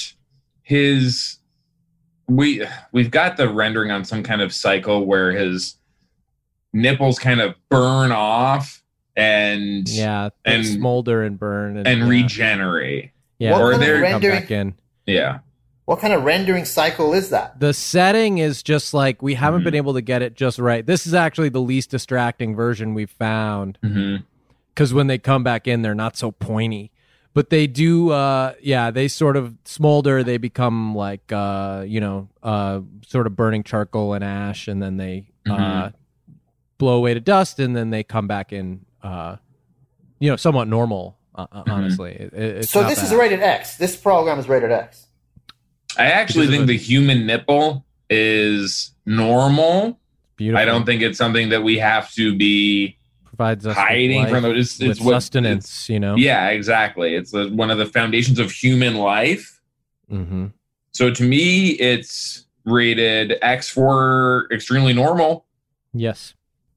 we've got the rendering on some kind of cycle where his nipples kind of burn off and smolder and burn and regenerate. Yeah, or they're come back in. Yeah. What kind of rendering cycle is that? The setting is just like we haven't been able to get it just right. This is actually the least distracting version we've found because when they come back in, they're not so pointy. But they do, they sort of smolder. They become like, sort of burning charcoal and ash, and then they blow away to dust, and then they come back in, somewhat normal, honestly. It's so this is rated X. This program is rated X. I actually think the human nipple is normal. Beautiful. I don't think it's something that we have to be provides us hiding from. It's what, sustenance, Yeah, exactly. It's one of the foundations of human life. Mm-hmm. So to me, it's rated X for extremely normal. Yes.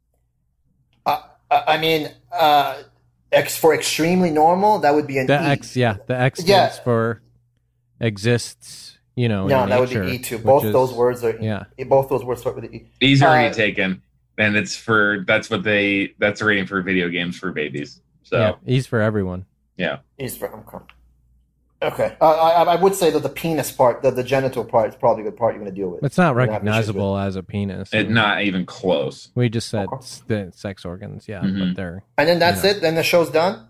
X for extremely normal. That would be an the E. X. Yeah, the X stands for exists. No, that would be E2. Those words are both those words start with the E. E's already taken, and that's the rating for video games for babies. So E's for everyone. Yeah, E's for okay. I would say that the penis part, the genital part, is probably the part you're going to deal with. It's not recognizable as a penis. It's not even close. We just said the sex organs, but they're. And then that's it. Then the show's done.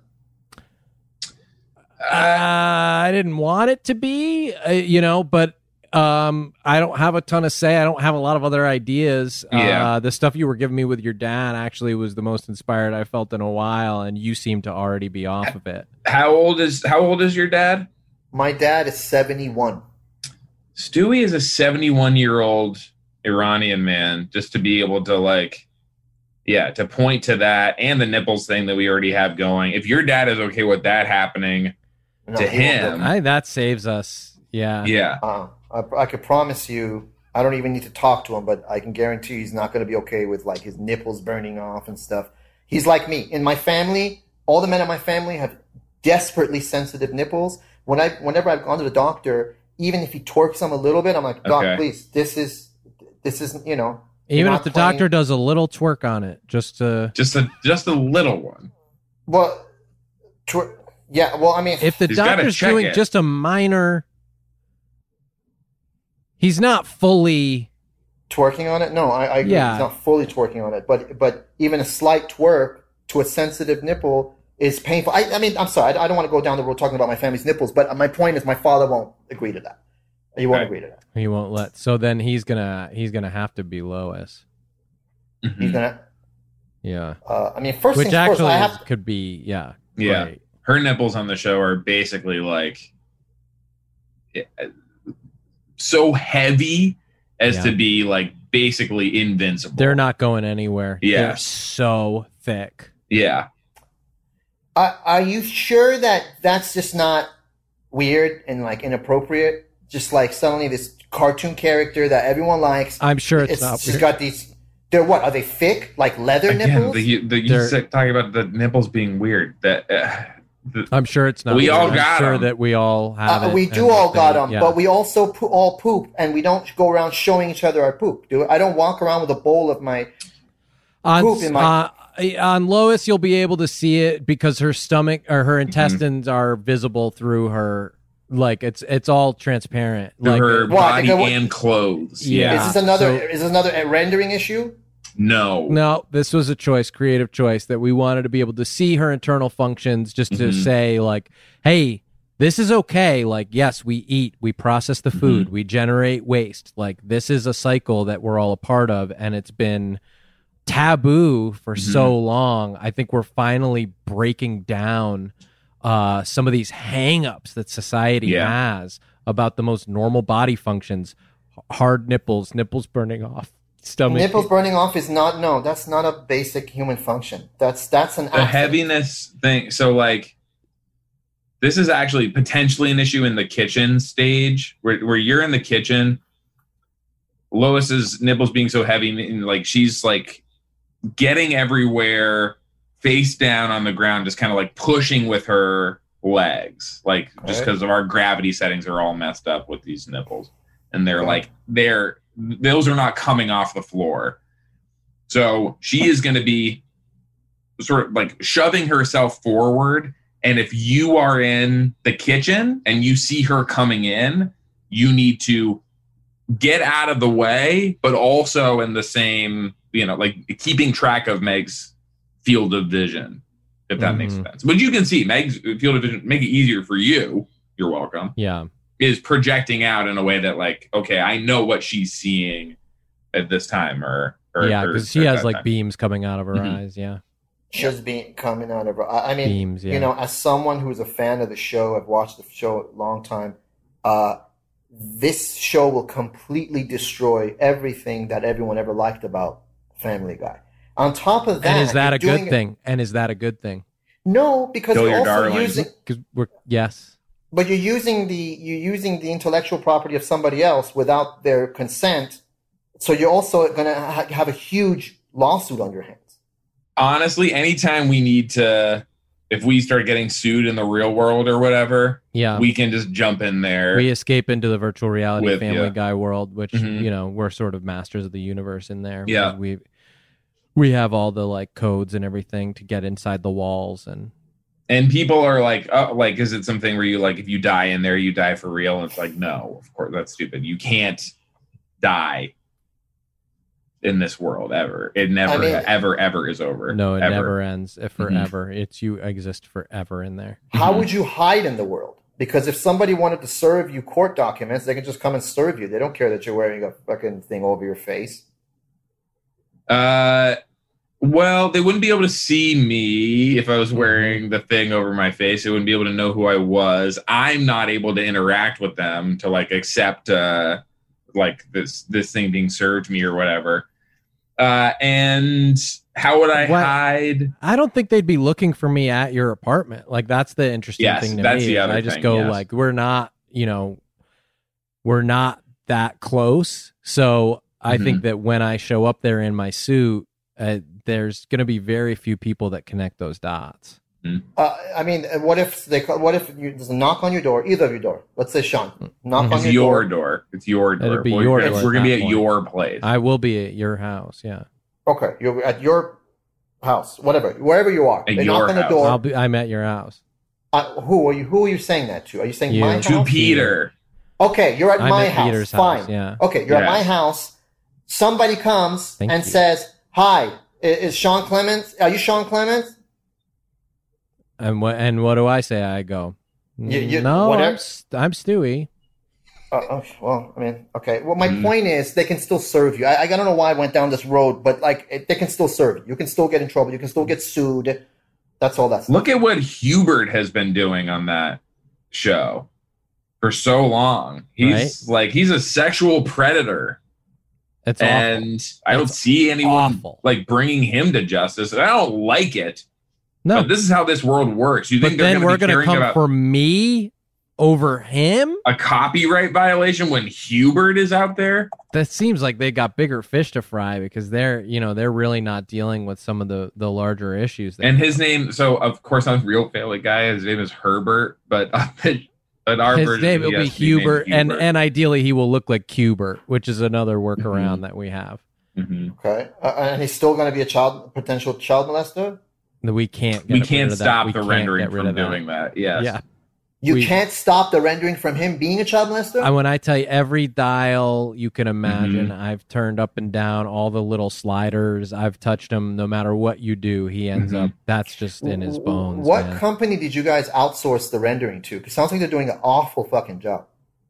I didn't want it to be, but I don't have a ton of say. I don't have a lot of other ideas. The stuff you were giving me with your dad actually was the most inspired I felt in a while, and you seem to already be off of it. How old is your dad? My dad is 71. Stewie is a 71-year-old Iranian man, just to be able to to point to that and the nipples thing that we already have going. If your dad is okay with that happening to him, that saves us. Yeah. Yeah. I could promise you, I don't even need to talk to him, but I can guarantee he's not going to be okay with his nipples burning off and stuff. He's like me. In my family, all the men in my family have desperately sensitive nipples. Whenever I've gone to the doctor, even if he twerks them a little bit, I'm like, Doc, please, this isn't, Even if the doctor does a little twerk on it, just a little one. Well, yeah. Well, I mean, if the doctor's doing just a minor, he's not fully twerking on it. No, I agree. He's not fully twerking on it, but even a slight twerk to a sensitive nipple is painful. I mean, I'm sorry. I don't want to go down the road talking about my family's nipples, but my point is my father won't agree to that. He won't agree to that. He won't let. So then he's gonna have to be Lois. Mm-hmm. He's gonna. Yeah. I mean, first which things actually first, could be Yeah. Great. Her nipples on the show are basically so heavy as to be basically invincible. They're not going anywhere. Yeah. They're so thick. Yeah. Are you sure that that's just not weird and inappropriate? Just suddenly this cartoon character that everyone likes. I'm sure it's not. She's got these. They're what? Are they thick? Like leather nipples? You're talking about the nipples being weird. I'm sure it's not. We all got them. I'm sure that we all have it. We do all got them, but we also all poop, and we don't go around showing each other our poop. I don't walk around with a bowl of my poop in my. On Lois, you'll be able to see it because her stomach or her intestines are visible through her. It's all transparent. Her body and clothes. Yeah. Is this another rendering issue? No. This was a creative choice that we wanted to be able to see her internal functions, just to say hey, this is okay. Yes, we eat, we process the food, we generate waste. This is a cycle that we're all a part of, and it's been taboo for so long. I think we're finally breaking down some of these hang-ups that society has about the most normal body functions. Hard nipples burning off, stomach. Nipples burning off is not, that's not a basic human function. That's an accident. The heaviness thing. So this is actually potentially an issue in the kitchen stage where you're in the kitchen. Lois's nipples being so heavy and she's getting everywhere face down on the ground, just kind of like pushing with her legs, like just because of our gravity settings are all messed up with these nipples, and those are not coming off the floor. So she is going to be sort of like shoving herself forward. And if you are in the kitchen and you see her coming in, you need to get out of the way, but also in the same, like keeping track of Meg's field of vision, if that makes sense. But you can see Meg's field of vision, make it easier for you. You're welcome. Yeah. Is projecting out in a way that like, okay, I know what she's seeing at this time or because she has like beams coming out of her eyes. Yeah. Just being coming out of her. I mean, beams, yeah. As someone who's a fan of the show, I've watched the show a long time. This show will completely destroy everything that everyone ever liked about Family Guy. On top of that, and is that a good thing? And is that a good thing? No, because you're also using. Yes. But you're using the intellectual property of somebody else without their consent, so you're also going to have a huge lawsuit on your hands. Honestly, anytime we need to, if we start getting sued in the real world or whatever, we can just jump in there. We escape into the virtual reality Family Guy world, which we're sort of masters of the universe in there. Yeah, we have all the like codes and everything to get inside the walls, and people are like, oh, like, is it something where you like if you die in there, you die for real? And it's like, no, of course, that's stupid. You can't die in this world ever. It never ever is over. No, it never ends. If forever. It's you exist forever in there. How would you hide in the world? Because if somebody wanted to serve you court documents, they can just come and serve you. They don't care that you're wearing a fucking thing over your face. Well, they wouldn't be able to see me if I was wearing the thing over my face. They wouldn't be able to know who I was. I'm not able to interact with them to like accept like this thing being served me or whatever. And how would I hide? I don't think they'd be looking for me at your apartment. Like that's the interesting thing to me. The other I just go like, we're not that close. So I think that when I show up there in my suit, there's going to be very few people that connect those dots. I mean, what if there's a knock on your door, either of your door? Let's say Sean, knock on your door. It's your door. It'll be your door. We're going to be at your place. I will be at your house. Yeah. Okay, you're at your house, wherever you are. They knock on the door. I'm at your house. Who are you? Who are you saying that to? Are you saying my house? To Peter. Okay, you're at my house. Peter's Fine. House, yeah. Okay, you're at my house. Somebody comes and says, "Hi, is Sean Clemens? Are you Sean Clemens?" And what do I say? I go, no, I'm Stewie. Well, I mean, okay. Well, my point is they can still serve you. I don't know why I went down this road, but like they can still serve you. You can still get in trouble. You can still get sued. That's all that stuff. Look at what Hubert has been doing on that show for so long. He's he's a sexual predator. It's and awful. I don't see anyone like bringing him to justice. And I don't like it. No, but this is how this world works. You think then we're going to come for me over him? A copyright violation when Hubert is out there? That seems like they got bigger fish to fry because they're really not dealing with some of the larger issues. And his name, so of course I'm Real Family Guy. His name is Herbert, but our his version name will be Hubert, and ideally he will look like Cubert, which is another workaround that we have. Okay, and he's still going to be a potential child molester. We can't stop the rendering from doing that. Yes. Yeah. You can't stop the rendering from him being a child molester? When I tell you every dial you can imagine, I've turned up and down all the little sliders. I've touched him. No matter what you do, he ends up, that's just in his bones. What company did you guys outsource the rendering to? Because it sounds like they're doing an awful fucking job.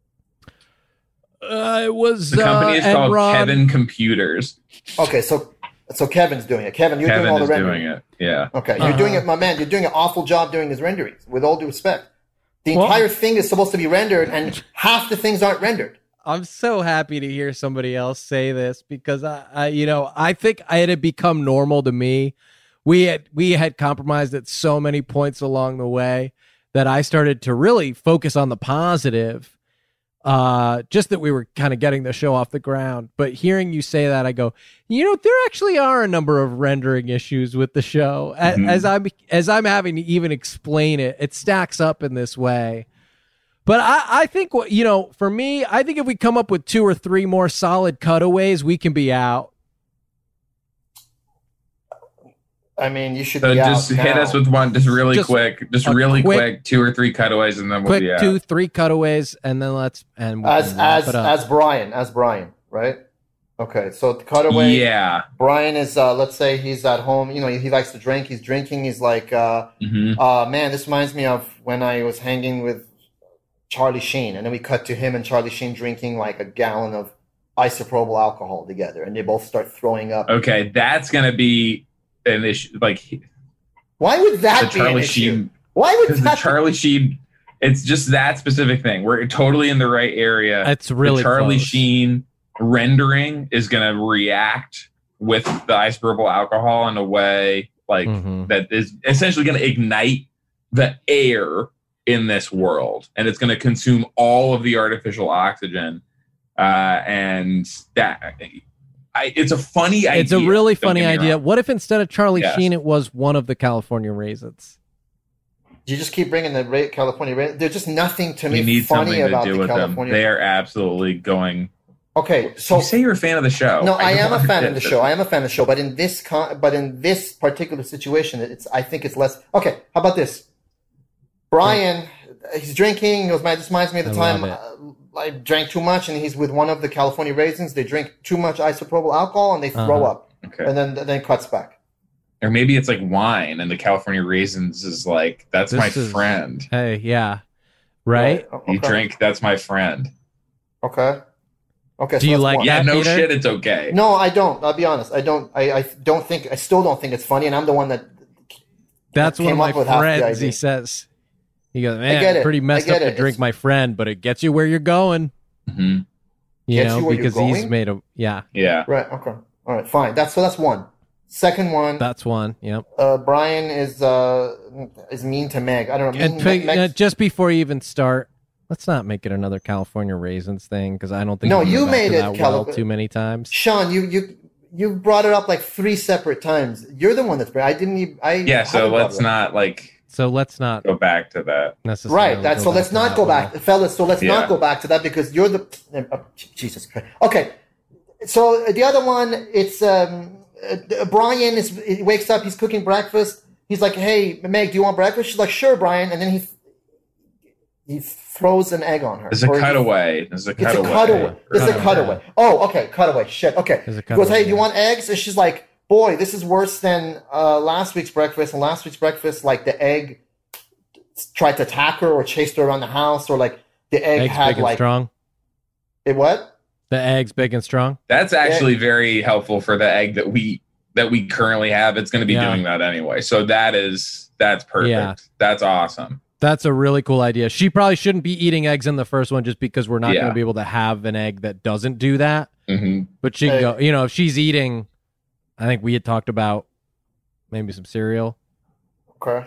It was the company is called Kevin Computers. Okay, so Kevin's doing it. Kevin, you're doing all the rendering. Doing it. Yeah. Okay, you're doing it, my man. You're doing an awful job doing his renderings, with all due respect. The entire thing is supposed to be rendered, and half the things aren't rendered. I'm so happy to hear somebody else say this because I think it had become normal to me. We had compromised at so many points along the way that I started to really focus on the positive just that we were kind of getting the show off the ground. But hearing you say that, I go, there actually are a number of rendering issues with the show. Mm-hmm. As I'm having to even explain it, it stacks up in this way. But I think for me, I think if we come up with 2 or 3 more solid cutaways, we can be out. I mean, you should just hit us with one, just really quick, 2 or 3 cutaways, and then we'll be out. 2, 3 cutaways, and then as Brian, right? Okay, so the cutaway. Yeah, Brian is. Let's say he's at home. He likes to drink. He's drinking. He's like, man, this reminds me of when I was hanging with Charlie Sheen, and then we cut to him and Charlie Sheen drinking like a gallon of isopropyl alcohol together, and they both start throwing up. Okay, that's gonna be an issue. Like, why would that be an issue? Why would that? Charlie Sheen? It's just that specific thing. We're totally in the right area. It's really the Charlie close. Sheen rendering is going to react with the isopropyl alcohol in a way that is essentially going to ignite the air in this world, and it's going to consume all of the artificial oxygen. And that it's a funny idea. It's a really funny idea. What if instead of Charlie Sheen, it was one of the California Raisins? You just keep bringing the California Raisins. There's just nothing to me funny about the California. They are absolutely going. Okay, so you say you're a fan of the show. No, I am a fan of the show. I am a fan of the show, but in this particular situation, I think it's less. Okay, how about this? Brian, he's drinking. He goes, man, this reminds me of the time I drank too much, and he's with one of the California Raisins. They drink too much isopropyl alcohol, and they throw up. Okay, and then it cuts back. Or maybe it's like wine, and the California Raisins is like, that's my friend. Hey, yeah, right. Okay. You drink. That's my friend. Okay. Okay. Do you like that? Yeah, no Peter? shit. It's okay. No, I don't. I'll be honest. I don't. I still don't think it's funny, and I'm the one that. That's one of my friends. He says, he goes, man, it's pretty messed up to drink my friend, but it gets you where you're going. Mm-hmm. Because he's made a yeah. Right. Okay. All right. Fine. That's one. Second one. That's one. Yep. Brian is mean to Meg. I don't know. Just before you even start. Let's not make it another California Raisins thing, because I don't think you made it too many times. Sean, you brought it up like 3 separate times. You're the one that's. I didn't even. So let's not go back to that. Right. So let's not go back, fellas. So let's not go back to that, because you're the. Jesus Christ. Okay. So the other one, it's Brian he wakes up. He's cooking breakfast. He's like, "Hey, Meg, do you want breakfast?" She's like, "Sure, Brian." And then he throws an egg on her. It's a cutaway. It's a cutaway. Oh, okay. Cutaway. Shit. Okay. He goes, "Hey, do you want eggs?" And she's like, "Boy, this is worse than last week's breakfast. And last week's breakfast, like the egg tried to attack her or chased her around the house, or like the egg Egg's had big and strong. It what? The egg's big and strong. That's actually very helpful for the egg that we currently have. It's going to be doing that anyway. So that's perfect. Yeah. That's awesome. That's a really cool idea. She probably shouldn't be eating eggs in the first one, just because we're not going to be able to have an egg that doesn't do that. Mm-hmm. But she can go, if she's eating, I think we had talked about maybe some cereal. Okay.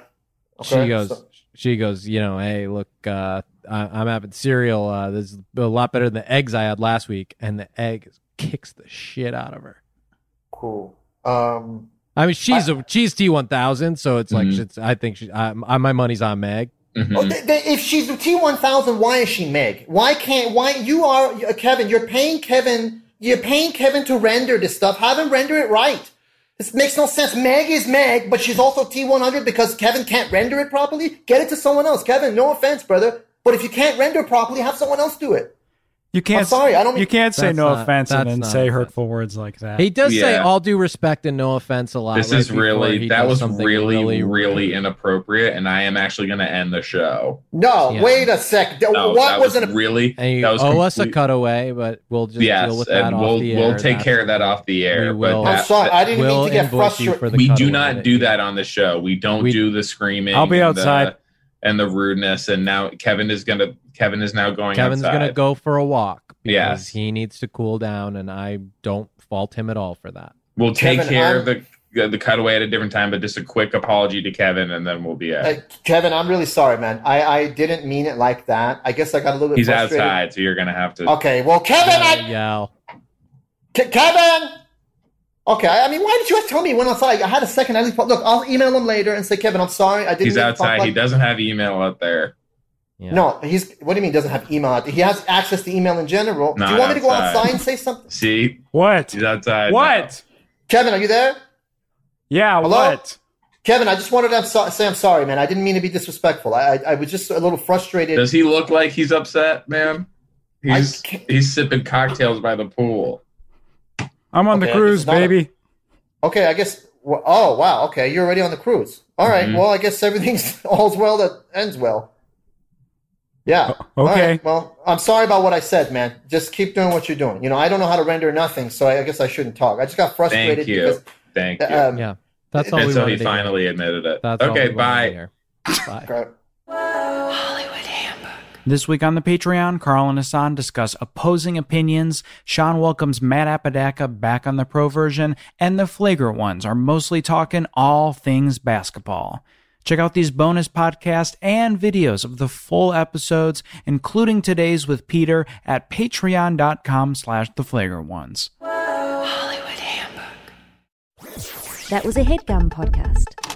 She goes, hey, look, I'm having cereal. This is a lot better than the eggs I had last week. And the egg kicks the shit out of her. Cool. I mean, she's T1000, so it's like I think my money's on Meg. Mm-hmm. If she's T1000, why is she Meg? Why you are Kevin? You're paying Kevin to render this stuff. Have him render it right. This makes no sense. Meg is Meg, but she's also T100 because Kevin can't render it properly. Get it to someone else, Kevin. No offense, brother, but if you can't render properly, have someone else do it. You can't. I'm sorry, I don't. You can't say no offense and then say hurtful words like that. He does say all due respect and no offense a lot. This is really really inappropriate, and I am actually going to end the show. No, wait a sec. What was it? Really? And you owe us a cutaway, but we'll just deal with that off the air. We'll take care of that off the air. I'm sorry, I didn't mean to get frustrated. We do not do that on the show. We don't do the screaming. I'll be outside. And the rudeness, and now Kevin is now going Kevin's outside. Gonna go for a walk because yes. he needs to cool down, and I don't fault him at all for that. We'll take care of the cutaway at a different time, but just a quick apology to Kevin, and then we'll be at Kevin, I'm really sorry, man. I didn't mean it like that. I guess I got a little bit He's frustrated. outside, so you're going to have to... Okay, well, Kevin, yell. Kevin! Okay, I mean, why did you have to tell me he went outside? I had a second. Look, I'll email him later and say, Kevin, I'm sorry. I didn't. He's outside. He doesn't have email out there. Yeah. No, what do you mean doesn't have email out there? He has access to email in general. Not do you want me to go outside. outside and say something? See? What? He's outside. What? now. Kevin, are you there? Yeah, Hello? what? Kevin, I just wanted to say I'm sorry, man. I didn't mean to be disrespectful. I was just a little frustrated. Does he look like he's upset, man? He's sipping cocktails by the pool. I'm on the cruise, baby. Okay, I guess. Oh, wow. Okay, you're already on the cruise. All right. Well, I guess everything's all's well that ends well. Yeah. Okay. All right. Well, I'm sorry about what I said, man. Just keep doing what you're doing. I don't know how to render nothing, so I guess I shouldn't talk. I just got frustrated. Thank you. Thank you. Yeah. That's all and we so wanted he to finally hear. admitted it. That's all okay, we wanted bye. to hear. Bye. Okay. This week on the Patreon, Carl and Hassan discuss opposing opinions, Sean welcomes Matt Apodaca back on the pro version, and the Flagrant Ones are mostly talking all things basketball. Check out these bonus podcasts and videos of the full episodes, including today's with Peter, at patreon.com/theflagrantones. That was a HeadGum podcast.